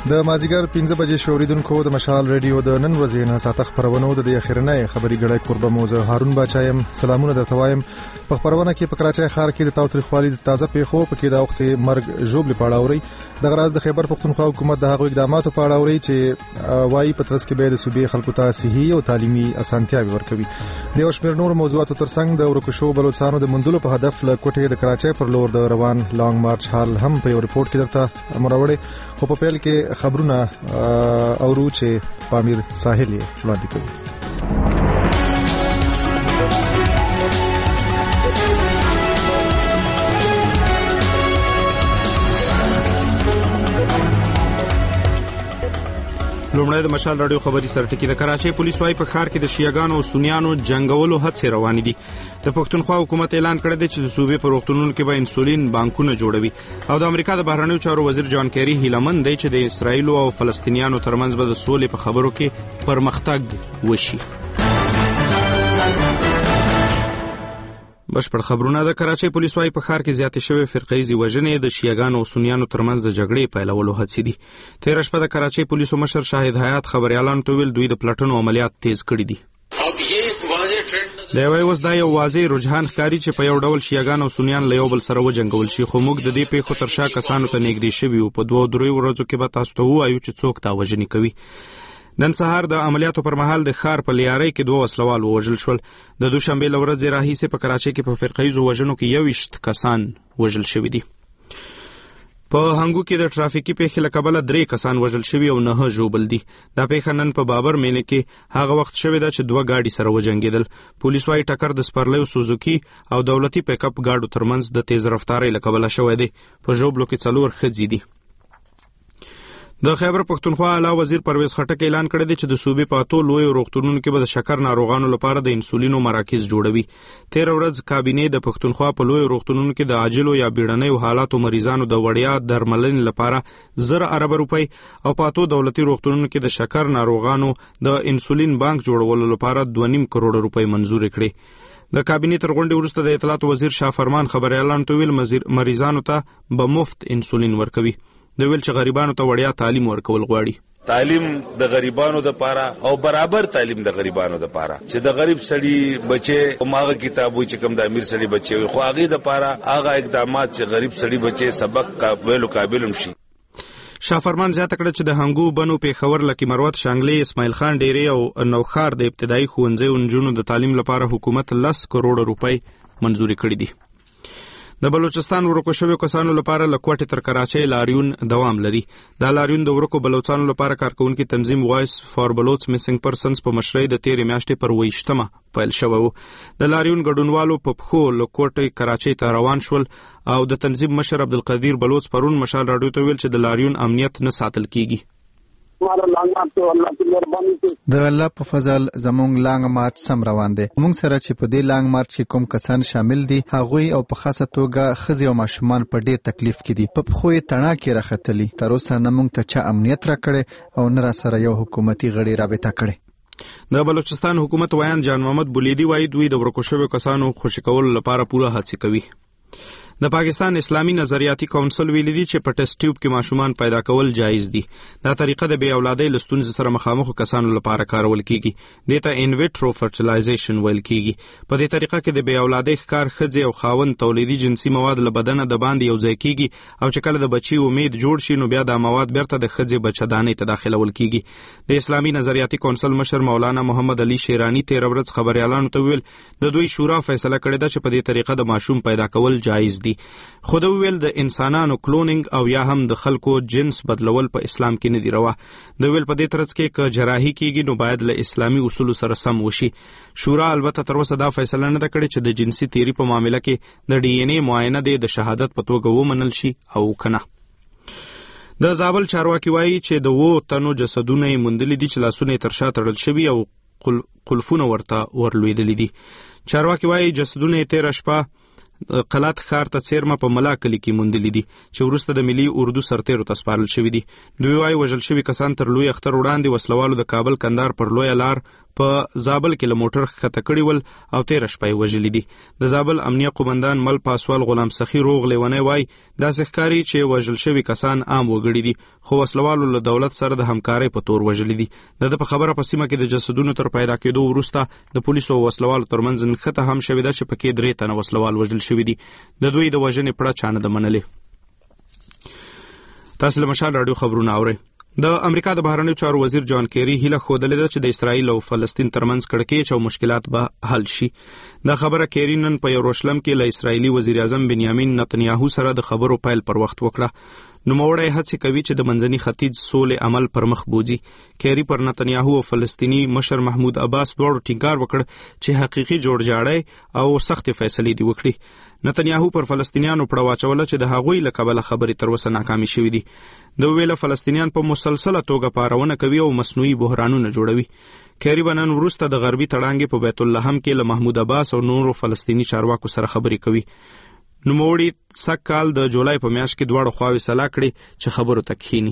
د مازیګر 15 بجې شوریدونکو د مشال ریډیو د نن ورځې نه ساته خبرونه د اخرنۍ خبري غړې قربه موزه هارون باچایم سلامونه درته وایم. په خبرونه کې په کراچۍ ښار کې د تاوتریخوالي د تازه پیښو په کې د وخت مرګ ژوبل پاړاوري د غراز د خیبر پختونخوا حکومت د هغو اقداماتو پاړاوري چې وایي پترس کې به د صوبې خلکو ته صحي او تعلیمي اسانتیاوي ورکوي. د یو شمېر نور موضوعاتو ترڅنګ د ورکشو بلوچستانو د مندلو په هدف له کوټې د کراچۍ پر لور د روان لانګ مارچ حال هم په یو ریپورت کې درته مروړې. خو په پیل کې خبرونه اورو چې پامیر ساحل یې وړاندې کوي. لومړی د مشال رادیو خبري سرټکی. د کراچۍ پولیس وايي په ښار کې د شیعاګانو او سنیانو جنگولو هڅې روانې دي. د پښتونخوا حکومت اعلان کړی دی چې د صوبې په روغتونونو کې به انسولین بانکونه جوړوي او د امریکا د بهرنیو چارو وزیر جان کیری هیلمن دی چې د اسرایل او فلسطینیانو ترمنځ به د سولې په خبرو کې پرمختګ وشي. بشپړ خبرونه. د کراچۍ پولیس وايي په ښار کې زیاتې شوې فرقه‌ایزې وژنې د شیعاګانو او سنیانو ترمنځ د جګړې پیلولو هڅې دي. تېره شپه د کراچۍ پولیسو مشر شاهد حیات خبریالانو ته ویل دوی د پلټنو عملیات تیز کړي دي. د یوې اوس دا یو واضح رجحان ښکاري چې په یو ډول شیعاګان او سنیان له یو بل سره وجنګول شي، خو موږ د دې پیښو تر شا کسانو ته نږدې شوي یو. په 2-3 ورځو کې به تاسو ته ووایو چې څوک تا وژنې کوي. نن سهار د عملیاتو پر مهال د ښار په لیارۍ کې 2 وسلوال ووژل شول. د دوشنبې له ورځې راهیسې په کراچۍ کې په فرقه‌ایزو وژنو کې 21 کسان وژل شوي دي. په هنګو کې د ټرافیکي پیښې له کبله 3 کسان وژل شوي او 9 ژوبل دي. دا پیښه نن په بابر مینه کې هغه وخت شوې ده چې 2 ګاډي سره وجنګېدل. پولیس وايي ټکر د سپرلیو سوزوکي او دولتي پیک اپ ګاډو ترمنځ د تیز رفتارۍ له کبله شوی دی. په ژوبلو کې 4 ښځې دي. د خیبر پختونخوا اعلی وزیر پرویز خټک اعلان کړی دی چې د صوبې په 8 لویو روغتونونو کې به د شکر ناروغانو لپاره د انسولینو مراکز جوړوي. 13 ورځ کابینې د پختونخوا په لویو روغتونونو کې د عاجلو یا بیړنیو حالاتو مریضانو د وړیا درملنې لپاره 1,000 ارب روپۍ او په 8 دولتي روغتونونو کې د شکر ناروغانو د انسولین بانک جوړولو لپاره 2.5 کروڑ روپۍ منظور کړي. د کابینې تر غونډې وروسته د اطلاعات وزیر شاه فرمان خبریالانو ته ویل مریضانو ته به مفت انسولین ورکوي. د ویل چې غریبانو ته وړیا تعلیم ورکول غواړي. تعلیم د غریبانو د پاره او برابر تعلیم د غریبانو د پاره چې د غریب سړي بچي او ماغه کتابو چې کوم د امیر سړي بچي خو هغه د پاره هغه اقدامات چې غریب سړي بچي سبق قابل شي. شاه فرمان زیاته کړه چې د هنګو بنو پیښور لکه مروت شانګلې اسماعیل خان ډيري او نوخار د ابتدایي ښوونځي نجونو د تعلیم لپاره حکومت 10 کروڑ روپۍ منظوري کړې دي. د بلوچستان ورکو شویو کسانو لپاره له کوټې تر کراچۍ لاریون دوام لري. دا لاریون د ورکو بلوچستانو لپاره کارکونکي تنظیم وایس فار بلوچ میسنګ پرسنز په مشرۍ د 13 میاشتې پر 28مه پیل شوی و. د لاریون ګډونوالو په پښو له کوټې کراچۍ ته روان شول او د تنظیم مشر عبدالقدیر بلوچ پرون مشال راډیو ته ویل چې د لاریون امنیت نه ساتل کیږي. د الله په فضل زمونږ لانګ مارچ سم روان دی. موږ سره چې په دې لانګ مارچ کې کوم کسان شامل دي هغوی او په خاصه توګه ښځې او ماشومان په ډېر تکلیف کې دي. په پښو یې تڼاکې کې راختلي. تر اوسه نه موږ ته چا امنیت راکړی او نه را سره یو حکومتي غړي رابطه کړې. د بلوچستان حکومت ویان جان محمد بولیدي وایي دوی د ورکو شویو کسانو خوشي کولو لپاره پوره هڅې کوي. د پاکستان اسلامي نظریاتي کونسل ویلي دي چې په ټیسټ ټیوب کې ماشومان پیدا کول جایز دي. دا طریقه د بې اولادۍ له ستونزې سره مخامخ کسانو لپاره کارول کیږي. دې ته ان ویټرو فرټیلایزیشن ویل کیږي. په دې طریقه کې د بې اولادۍ ښکار ښځې او خاوند تولیدي جنسي مواد له بدنه د باندې یو ځای کیږي او چې کله د بچي امید جوړ شي نو بیا دا مواد بیرته د ښځې بچه‌دانۍ ته داخلول کیږي. د اسلامي نظریاتي کونسل مشر مولانا محمد علي شیرانی 13 ورځ خبریالانو ته ویل د دوی شورا فیصله کړې ده چې په دې طریقه د ماشوم پیدا کول جایز دي. خو د ویل د انسانانو کلونینګ او یا هم د خلکو جنس بدلول په اسلام کې نه دی روا. د ویل په دې ترڅ کې که جراحي کیږي نو باید له اسلامي اصولو سره سم وشي. شورا البته تر اوسه دا فیصله نه کړې چې د جنسي تیری په معاملې کې د ډي ان اے معاینه د شهادت په توګه ومنل شي او کنه. د زابل چارواکي وایي چې د 2 تنو جسدونه یې موندلي دي چې لاسونه تر شا تړل شوي او قلفونه ورته ورلوېدلي دي. چارواکي وایي جسدونه یې 13 شپه قلات ښار ته څیرمه په ملا کلي کې موندلي دي چې وروسته د ملي اردو سرتیرو ته سپارل شوي دي. دوی وایي وژل شوي کسان تر لوی اختر وړاندې وسلوالو د کابل کندهار پر لویه لار په زابل کې له موټر ښکته کړي ول او 13 شپې وژلي دي. د زابل امنیه قومندان مل پاسوال غلام سخی روغ لیونی وای داسې ښکاري چې وژل شوي کسان عام وګړي دي خو وسلوالو له دولت سره د همکارۍ په تور وژلي دي. د په خبره په سیمه کې د جسدونو تر پیدا کېدو وروسته د پولیسو او وسلوالو ترمنځ نښته هم شوې ده چې پکې 3 تنه وسلوال وژل شوي دي. د دوی د وژنې پړه چا نه ده منلې. تاسو له مشال رادیو خبرونه اورئ. د امریکا د بهرنیو چارو وزیر جان کیری هیله ښودلې ده چې د اسرائیل او فلسطین ترمنځ کړکېچ او مشکلات به حل شي. دا خبره کیری نن په یروشلم کې له اسرائیلي وزیر اعظم بنیامین نتنیاهو سره د خبرو پیل پر وخت وکړه. نوموړی هڅې کوي چې د منځني ختیځ سولې عمل پر مخ بوځي. کیری پر نتنیاهو او فلسطینی مشر محمود عباس دواړو ټینګار وکړ چې حقیقي جوړجاړی او سخت فیصلې دي وکړي. نتنیاهو پر فلسطینیانو پړه واچوله چې د هغوی له کبله خبرې تر اوسه ناکامې شوې دي. د ویله فلسطینیان په مسلسله توګه پارونه کوي او مصنوعي بحرانونه جوړوي. کیری به نن وروسته د غربي تړانګې په بیت اللحم کې له محمود عباس او نورو فلسطینی چارواکو سره خبرې کوي. نوموړي سږ کال د جولای په میاشت کې دواړه خواوې سلا کړې چې خبرو ته کښیني.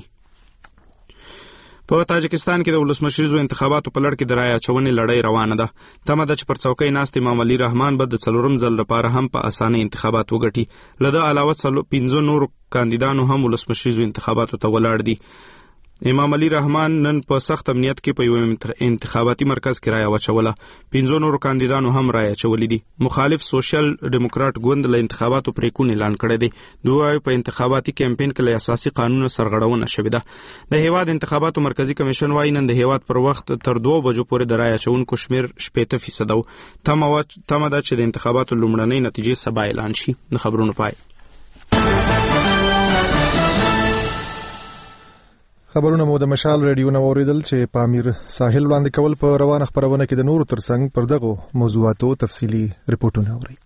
په تاجکستان کې د ولسمشریزو انتخاباتو په لړ کې د رایې اچونې لړۍ روانه ده. تمه ده چې پر څوکۍ ناست امام علي رحمان به د 4م ځل لپاره هم په اسانۍ انتخابات وګټي. له ده علاوه 15 نورو کاندیدانو هم ولسمشریزو انتخاباتو ته ولاړ دي. امام علي رحمان نن په سخت امنیت کې په یو انتخاباتي مرکز کې رایه واچوله. 15 نورو کاندیدانو هم رایه اچولې دي. مخالف سوشل ډیموکرات ګوند له انتخاباتو پریکون اعلان کړی دی. دوی په انتخاباتي کمپاین کې له اساسي قانون سرغړونه شوې ده. د هیواد انتخاباتو مرکزی کمیشن وايي نن د هیواد پر وخت تر 2 بجو پورې د رایه اچونکو شمیر 70% و. تمه ده چې د انتخاباتو لومړنۍ نتیجې سبا اعلان شي. د خبرونو پای. خبرونه مو د مشال رادیو نو اوریدل چې پامیر ساحل وړاندې کول په روانه خبرونه کې د نورو ترڅنګ پر دغه موضوعاتو تفصیلی ریپورتونه اوري.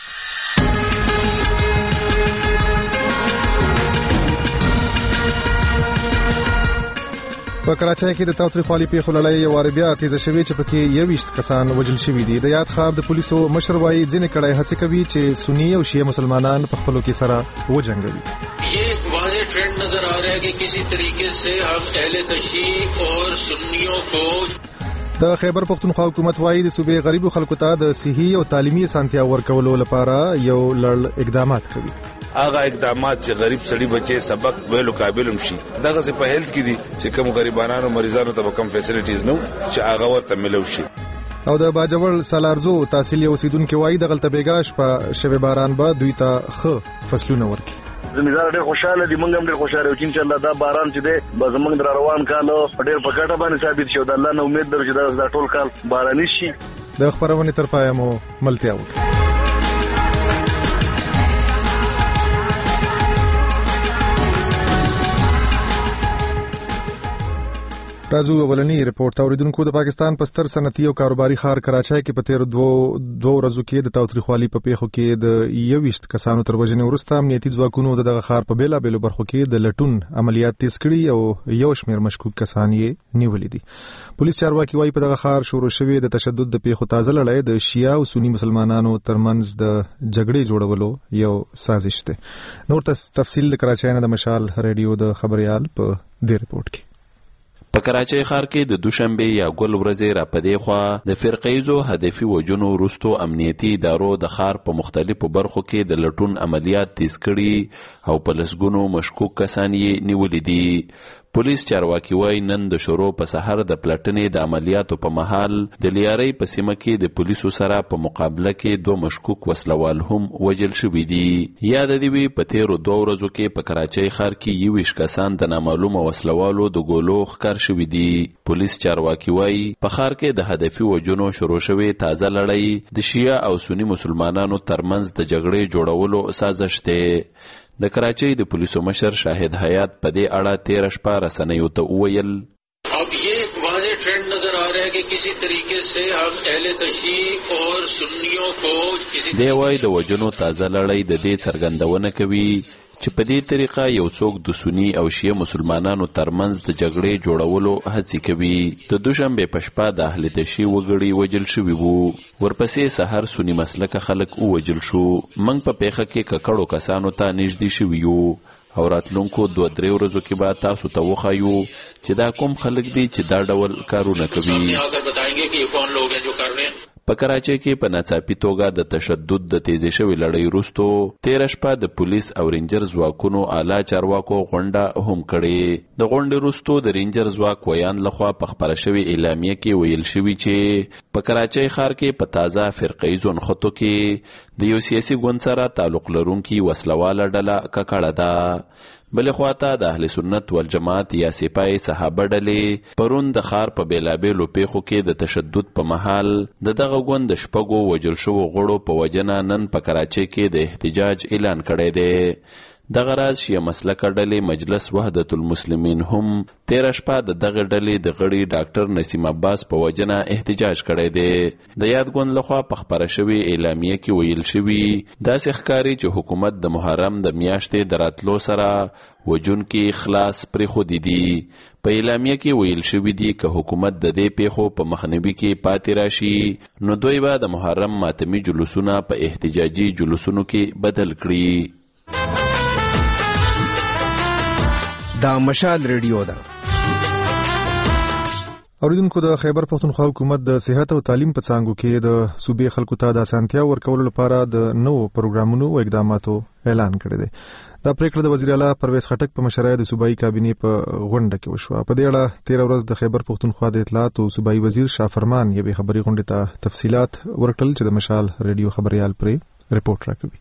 په کراچۍ کې د تاوتریخوالي پیښو لړۍ یو وار بیا تیزه شوې چې پکې 21 کسان وژل شوي دي. د یاد ښار د پولیسو مشر وايي ځینې کړای هڅه کوي چې سنی او شیعه مسلمانان په خپلو کې سره وجنګوي. یہ ایک واضح ٹرینڈ نظر آ رہا ہے کہ کسی طریقے سے ہم اہل تشیع اور سنیوں کو د خیبر پختونخوا حکومت وايي د صوبې غریبو خلکو ته د صحي او تعلیمي اسانتیا ورکولو لپاره یو لړ اقدامات کوي. هغه اقدامات چې غریب سړي بچي سبق ویلو قابل هم شي دغه څه په هیلث کې دي چې کوم غریبانو مریضانو ته کوم فیسیلیټیز نو چې هغه ورته ملو شي. او د باجوړ سالارزو تحصیلي اوسیدونکو وايي دغه تبېګاش په شوه باران به دوی ته خ فصلونه ورکړي. زمیدار ډېر خوشاله دي، موږ هم ډېر خوشاله یو چې انشاءالله دا باران چې دی به زموږ د روان کال ډېر په ګټه باندې ثابت شي او د الله نه امید لرو چې دا ټول کال باراني شي. د خبرونې تر پایه مو ملتیا وکړه. راځو اولنی ریپورت اوریدونکو. د پاکستان په ستر صنعتي او کاروباري ښار کراچۍ کې په تیر دوه ورځو کې د تاوتریخوالي په پیښو کې د 21 کسانو تر وژنې وروسته امنیتي ځواکونو دغه ښار په بیلابېلو برخو کې د لټون عملیات تیز کړي او یو شمېر مشکوک کسان یې نیولي دي. پولیس چارواکي وايي په دغه ښار شروع شوی د تشدد د پیښو تازه لړۍ د شیعه او سنی مسلمانانو ترمنځ د جګړې جوړولو یو سازش دی. نور تفصیل د کراچۍ نه د مشال رادیو د خبريال په دې ریپورت کې. په کراچۍ ښار کې د دوشنبه یا ګل ورځې را پدې خوا د فرقیزو هدفي وجونو وروستو امنیتي ادارو د ښار په مختلفو برخو کې د لټون عملیات تیز کړي او په لسګونو مشکوک کسان یې نیولي دي. پولیس چارواکي وايي نن د شروع په سحر د پلټنې د عملیاتو په مهال د لیارۍ په سیمه کې د پولیسو سره په مقابله کې 2 مشکوک وسلوال هم وژل شوي دي. یاد دی وی په تیرو 2 ورځو کې په کراچۍ ښار کې 21 کسان د نامعلومه وسلوالو د ګولو ښکار شوي دي. پولیس چارواکي وايي په ښار کې د هدفي وجونو شروع شوی تازه لړۍ د شیعه او سنی مسلمانانو ترمنځ د جګړې جوړولو سازش دی. د کراچۍ د پولیسو مشر شاهد حیات په دې اړه 13 شپه رسنیو ته وویل اب یہ ایک واضح ٹرینڈ نظر آ رہا ہے کہ کسی طریقے سے ہم اہل تشیع اور سنیوں کو کسی دی وای د وجنو تازه لړۍ د دې څرګندونه کوي چې په دې طریقه یو څوک د سنی او شیعه مسلمانانو ترمنځ د جګړې جوړولو هڅې کوي. د دوشنبه په شپه د اهل تشیع وګړي وژل شوي وو. ورپسې سحر سنی مسلکه خلک وژل شو. موږ په پیښه کې ککړو کسانو ته نږدې شوي یو او راتلونکو 2-3 ورځو کې به تاسو ته وښایو چې دا کوم خلک دي چې دا ډول کارونه کوي. په کراچۍ کې په ناڅاپي توګه د تشدد د تیزی شوې لړۍ وروستو 13 شپه د پولیس او رینجر ځواکونو اعلی چارواکو غونډه هم کړې. د غونډې وروستو د رینجر ځواک ویان لخوا په خپره شوې اعلامیه کې ویل شوي چې په کراچۍ ښار کې په تازه فرقه‌یزو نښتو کې د یو سیاسي ګوند سره تعلق لرونکي وسلواله ډله ککړه ده. بلې خواته د اهل سنت والجماعت یا سپای صحابه ډلې پرون د ښار په بیلابیلو پیښو کې د تشدد په مهال د دغه ګوند د 6 وژل شوو غړو په وجنه نن په کراچۍ کې د احتجاج اعلان کړی دی. دغه راز شیعه مسلکه ډلې مجلس وحدت المسلمین هم 13 شپه د دغه ډلې د غړي ډاکټر نسیم عباس په وجنه احتجاج کړی دی. د یاد ګوند لخوا په خپره شوې اعلامیه کې ویل شوي داسې ښکاري چې حکومت د محرم د میاشتې د راتلو سره وجونکي خلاص پرېښودي دي. په اعلامیه کې ویل شوي دي که حکومت د دې پیښو په مخنیوي کې پاتې راشي نو دوی به د محرم ماتمي جلوسونه په احتجاجي جلوسونو کې بدل کړي. دا مشال ریډیو ده. اوریدونکو د خیبر پختونخوا حکومت د صحت او تعلیم په څانګو کې د صوبې خلکو ته د اسانتیا ورکولو لپاره د نوو پروګرامونو او اقداماتو اعلان کړی دی. دا پریکړه د وزیر اعلی پرویز خټک په مشرۍ د صوبایي کابینې په غونډه کې وشوه. په دې اړه 13 ورځ د خیبر پختونخوا د اطلاعات او صوبایي وزیر شاه فرمان یوې خبري غونډې ته تفصيلات ورکړل چې د مشال ریډیو خبريال پرې رپورټ راکوي.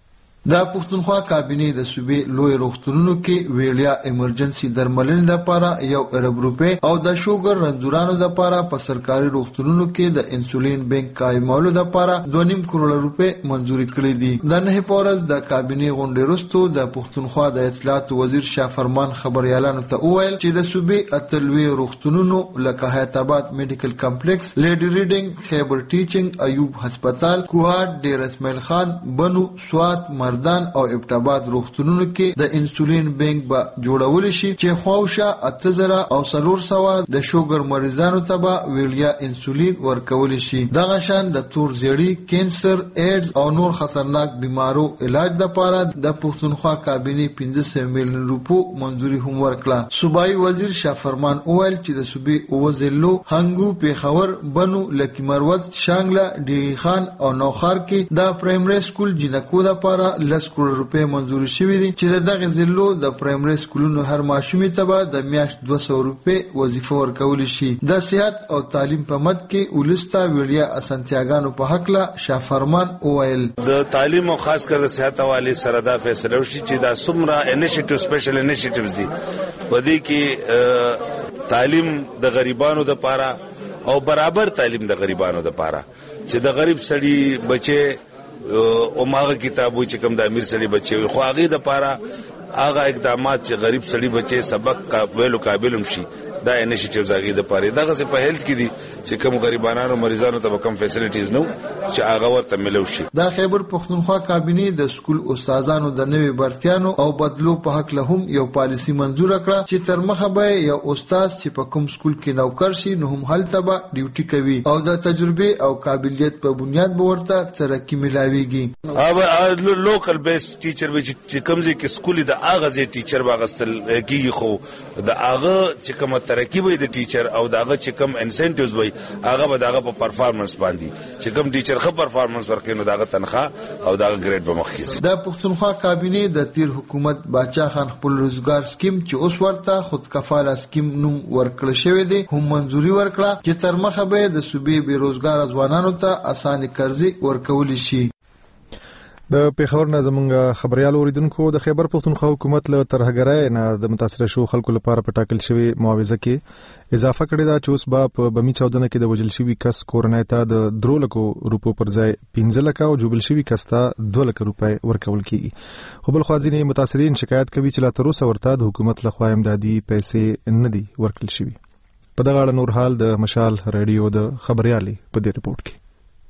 د پښتونخوا کابینې د صوبې لوی روغتونونو کې ویړیا ایمرجنسي درملنې لپاره 1 روپۍ او د شوګر رنځورانو لپاره په سرکاري روغتونونو کې د انسولین بانک قائمولو لپاره 2.5 کروڑ روپۍ منځوري کړې دي. د نه پورز د کابینې غونډې وروسته د پښتونخوا د اطلاعات وزیر شاه فرمان خبريالانو ته وویل چې د صوبې اتلوي روغتونونو لکه حیات آباد میډیکل کمپلیکس، لیډي ریډینګ، خیبر ټیچینګ، ایوب هسپتال، کوهاټ، ډیر اسماعیل خان، بنو، سوات، مردان او ابټاباد روغتونونو کې د انسولین بانک به جوړول شي چې خواوشه 8000 او 400 د شوګر مریضانو ته به ویړیا انسولین ورکول شي. دغه شان د تور زیړی، کینسر، ایډز او نور خطرناک بیمارو علاج لپاره د پښتونخوا کابینې 15 میلیون روپو منځوري هم ورکړه. صوبایي وزیر شاه فرمان وویل چې د صوبې اوزلو، هنګو، پیښور، بنو، لکی مروت، شانګله، ډیغی خان او نوخار کې د پرایمري سکول جنکو لپاره 10 کروڑ روپۍ منځوري شوې دي چې دغه ضلعو د پرایمري سکولونو هر ماشومې ته به د میاشت 200 روپۍ وظیفه ورکول شي. د صحت او تعلیم په مد کې ولستا ویړیا اسانتیاګانو په حق لا شاه فرمان وویل د تعلیم او خاص کر د صحت حواله سره دا فیصله وشي چې دا سمرا انیشیټیو سپیشل انیشیټیوز دي په دې کې تعلیم د غریبانو د پاره او برابر تعلیم د غریبانو د پاره چې د غریب سړي بچي او ماغه کتابو چې کوم د امیر سړي بچي خو هغه د پاره هغه اقدامات چې غریب سړي بچي سبق قابل قابل شي دا انیشیټیوز هغه د پاره دغه څه په هیلث کې دي چې کوم غریبانو مریضانو ته کم فیسیلیټیز نو چې هغه ورته ملو شي. د خیبر پختونخوا کابینې د سکول استادانو د نوي برتیانو او بدلو په حق له هم یو پالیسی منزور کړه چې تر مخه به یو استاد چې په کوم سکول کې نوکر شي نو هم هلته به ډیوټي کوي او د تجربه او قابلیت په بنیاد به ورته ترقی ملاويږي. او لوکل بیس ټیچر به چې کوم ځای کې سکول د اغه ځای ټیچر واغستل کیږي خو د اغه چې کوم ترقی وي د ټیچر او داغه چې کوم انسنټیوز وي هغه به داغه په پرفارمنس باندې چې کوم ټیچر خو پرفارمنس ورکړي نو داغه تنخواه او داغه ګریډ به مخ کیږي. د پښتونخوا کابینې د تیر حکومت باچا خان خپل روزګار سکیم چې اوس ورته خودکفاله سکیم نوم ورکړل شوی دی هم منځوري ورکړه چې تر مخه به د صوبې بیروزګار ځوانانو ته اسانه قرضې ورکول شي. د پیښور نه زمونږ خبريال اوریدونکو د خیبر پختونخوا حکومت له ترهګرۍ نه د متاثر شو خلکو لپاره په ټاکل شوی معاوضه کې اضافه کړې ده چې اوس په بمی چاودنه کې د وجل شوی کس کورنۍ ته د 3 لک روپو پر ځای 15 لک او جوبل شوی کس ته 2 لک روپۍ ورکول کیږي. خو بل خو ځینې متاثرین شکایت کوي چې لا تر اوسه ورته د حکومت لخوا امدادي پیسې نه دي ورکړل شوی. په دغه اړه نور حال د مشال ریډیو د خبريالي په دې رپورت کې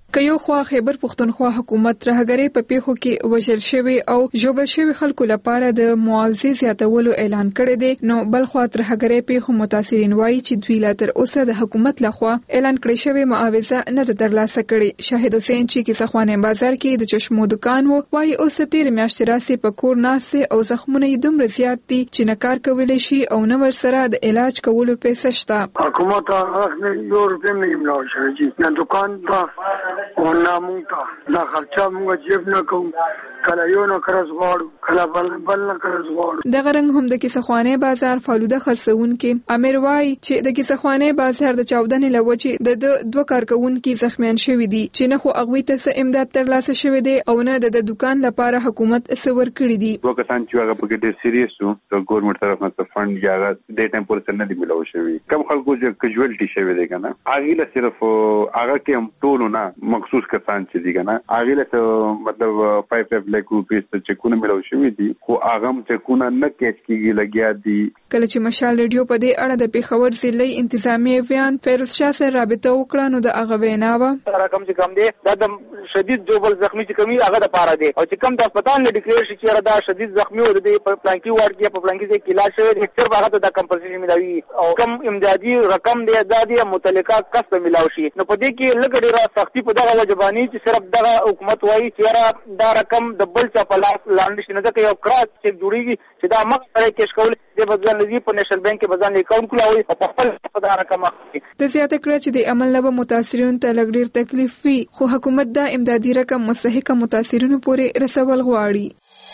که یو خوا خیبر پښتونخوا حکومت رهګری په پیښو کې وژل شوی او ژوبل شوی خلکو لپاره د معاوضې زیاتولو اعلان کړی دی، نو بل خوا رهګری پیښو متاثرین وایي چې دوی لا تر اوسه د حکومت لخوا اعلان کړی شوی معاوضه نه ده ترلاسه کړې. شاهد حسین چې کیسخوانه بازار کې د چشمو دکان وو وایي اوس تیر میاشتې راسي په کور ناسه او زخمونه یې دومره زیات دي چې نه کار کولی شي او نه ورسره د علاج کولو پیسې شته. حکومت هغه یو روپۍ نه ملاو شي نه دکان دا او ناموتا دا خرچه موږ جیب نه کوم، کله یو نه قرض غواړو کله بل نه قرض غواړو. دغه رنګ هم د کیسخوانه بازار فالوده خرڅون کې امیر وایي چې د کیسخوانه بازار د چاودنې لوجې د دوه کارکونکو زخمیان شوي دي چې نه خو هغوی ته امداد ترلاسه شوی دی او نه د دکان لپاره حکومت سور کړی دي. دوه کسان چې هغه په کې ډېر سیریس وو د ګورنمنت طرف نه فند یا د ټایم پورې نه دی ملو شوی، کم خلکو چې کیجوالټي شوی دی کنه هغه له صرف هغه کې ټول نه مخصوص کسان چې دي کنه هغه له مطلب 5 لک روپیس چې کو نه ملو شوی دي خو هغه چې کو نه کېچ کیږي لګیا دي. کله چې مشال ریډیو په دې اړه د پیښور ضلعي انتظامیه ویان فیروز شاه سره رابطه وکړه نو د هغه ویناوه رقم چې کم دی دا شدید جوبل زخمی چې کمی هغه د پاره دی او چې کم د هسپتال نه ډیکلیئر شي چې دا شدید زخمی و د پلانکی وارد کې په پلانکی کې علاج شوی دی تر هغه د کمپنسیشن ملاوي او کم امدادي رقم دی دا د متعلقه کس ته ملاوي شي. نو په دې کې لګ ډیره سختی په دغه وجبانی چې صرف دغه حکومت وایي چې دا رقم د بل چا په لاس لاندې شي نه ځکه یو کراس چې جوړیږي چې دا مخ سره کېش کول د بدل لذي په نېشنل بانک کې بدل اکاونټ کلاوي او په خپل په دا رقم د زیاته کړ چې د عمل نه متاثرین ته لګ ډیر تکلیف وي خو حکومت دا امدادي رقم مستحق متاثرینو پورې رسول غواړي.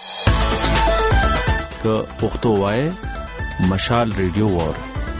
که پښتو وای مشال ریډیو وار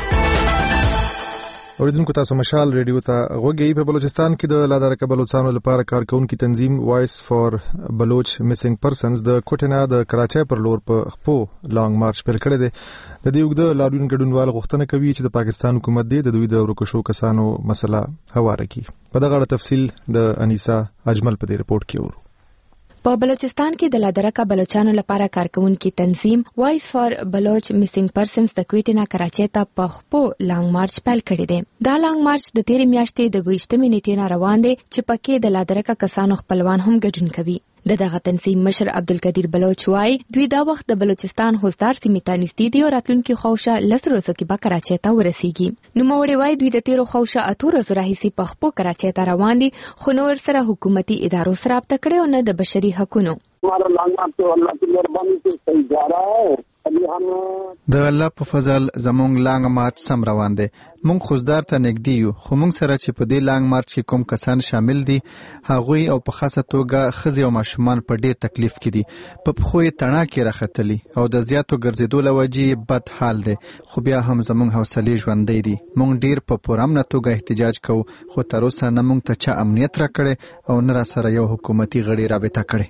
اوریدونکو تاسو مشال ریډیو ته غوږی. په بلوچستان کې د لادرکه بلوچستانو لپاره کارکونکو تنظیم وایس فار بلوچ میسنګ پرسنز د کوټینا د کراچۍ پر لور په خپو لانګ مارچ پیل کړی دی. د دې وګړو لاډون ګډونوال غوښتنه کوي چې د پاکستان حکومت د دوی د ورکو شو کسانو مسله هواره کړي. په دغه اړه تفصیل د انیسا اجمل په دې رپورت کې ورو. په بلوچستان کې د لادرکه بلوچانو لپاره کارکونکو تنظیم وایس فار بلوچ میسنګ پرسنز د کوټینا کراچۍ ته په خپو لانګ مارچ پیل کړی دی. دا لانګ مارچ د تیر میاشتې د 20 نیټې نه روان دی چې پکې د لادرکه کسانو خپلوان هم ګډون کوي. دغه تنظیم مشر عبدالقدیر بلوچ وایي دوی دا وخت د بلوچستان حوزدار سیمې ته نږدې دي او راتلونکي خوښه لس ورځو کې به کراچۍ ته ورسیږي. نوموړي وایي دوی د تیرو خوښه اتو ورځو راهیسې په خپو کراچۍ ته روان دي خو نور سره حکومتي ادارو سره رابطه کړې او نه د بشري حقوقو. हमारा लांगा तो अल्लाह की मेहरबानी से सही जा रहा है. د الله په فضل زمونږ لانګ مارچ سم روان دی. مونږ خوزدار ته نږدې یو خو مونږ سره چې په دې لانګ مارچ کې کوم کسان شامل دي هغوی او په خاصه توګه ښځې او ماشومان په ډېر تکلیف کې دي. په پښو یې تڼاکې کې راختلي او د زیاتو ګرځېدو له وجې بد حال دی خو بیا هم زمونږ حوصلې ژوندۍ دي. مونږ ډېر په پرامنه توګه احتجاج کوو خو تر اوسه نه مونږ ته چا امنیت راکړی او نه را سره یو حکومتي غړي رابطه کړې.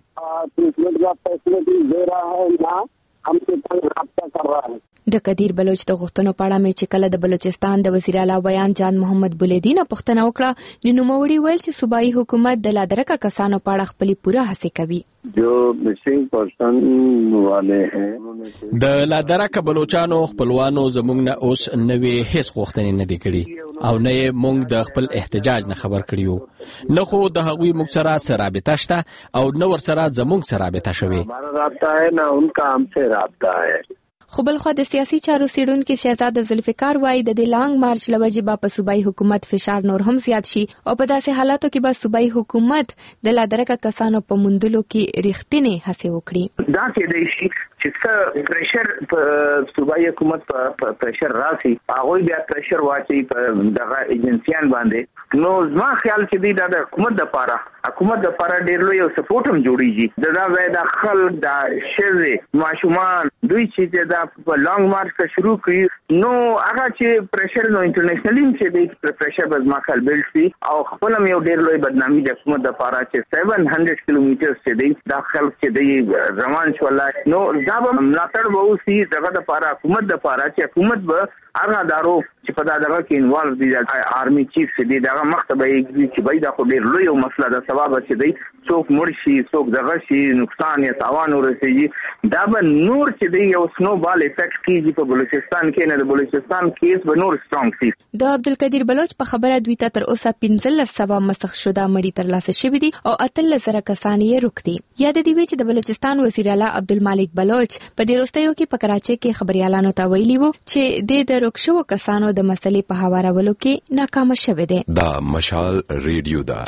د قدیر بلوچ د غوښتنو په اړه مې چې کله د بلوچستان د وزیر اعلی بیان جان محمد بولیدین پوښتنه وکړه نو نوموړي ویل چې صوبایي حکومت د لادرکه کسانو په اړه خپل پوره هڅه کوي. جو مسنګ پرسن والے ہیں د لادرکه بلوچانو خپلوانو زموږ نه اوس نوې هیڅ غوښتنې نه دي کړې او نه موږ د خپل احتجاج نه خبر کړیو نه خو د هغوی موږ سره رابطه شته او نو ور سره زموږ سره رابطه شوي. हमारा رابطہ है ना उनका हमसे رابطہ है. خو بل خو د سیاسي چارو څېړونکي شهزاده ذوالفقار وایي د دې لانګ مارچ له وجې به په صوبایي حکومت فشار نور هم زیات شي او په داسې حالاتو کې به صوبایي حکومت د لادرکه کسانو په موندلو کې رښتینې هڅې وکړي. دا کېدای شي چې څه پریشر په صوبایي حکومت په پریشر راسي هغه بیا پریشر واچي په دغه ایجنسیان باندې. نو زما خیال چې دا د حکومت لپاره ډېر لوی سپورټ هم جوړیږي. دا ځای د خلک د شوه ماشومان دوی چې دا په لانګ مارچ کا شروع کړي نو هغه چې پریشر نو انټرنیشنلی چې د پریشر به ما خپل بیلډ شي او خپل یو ډېر لوی بدنامي د حکومت لپاره چې 700 کیلومتر چې د خلک چې د روان شول نو دا به ملاتړ به وسی دغه لپاره حکومت لپاره چې حکومت به هغه دارو چې په دغه کې انوالو دي آرمي چیف دي دغه مکتب یې چې باید خو ډیر لوی او مسله ده سبب چې دی څوک مړ شي څوک دغه شي نقصان یا تاوان ورسېږي دا به نور چې دی یو سنو بال افیکټ کیږي په بلوچستان کې نه د بلوچستان کیس به نور سترونګ شي. د عبدالقدیر بلوچ په خبره دوی ته تر اوسه 15 مسخ شوه مړي ترلاسه شوي دي او 13 کسان یې روغ دي. یاد دی چې د بلوچستان وزیر اعلی عبدالمالک بلوچ په دې وروستیو کې په کراچۍ کې خبريالانو ته ویلي وو چې د روغ شوو کسانو د مسلې په هوارولو کې ناکام شوه دي. دا مشال ریډیو دا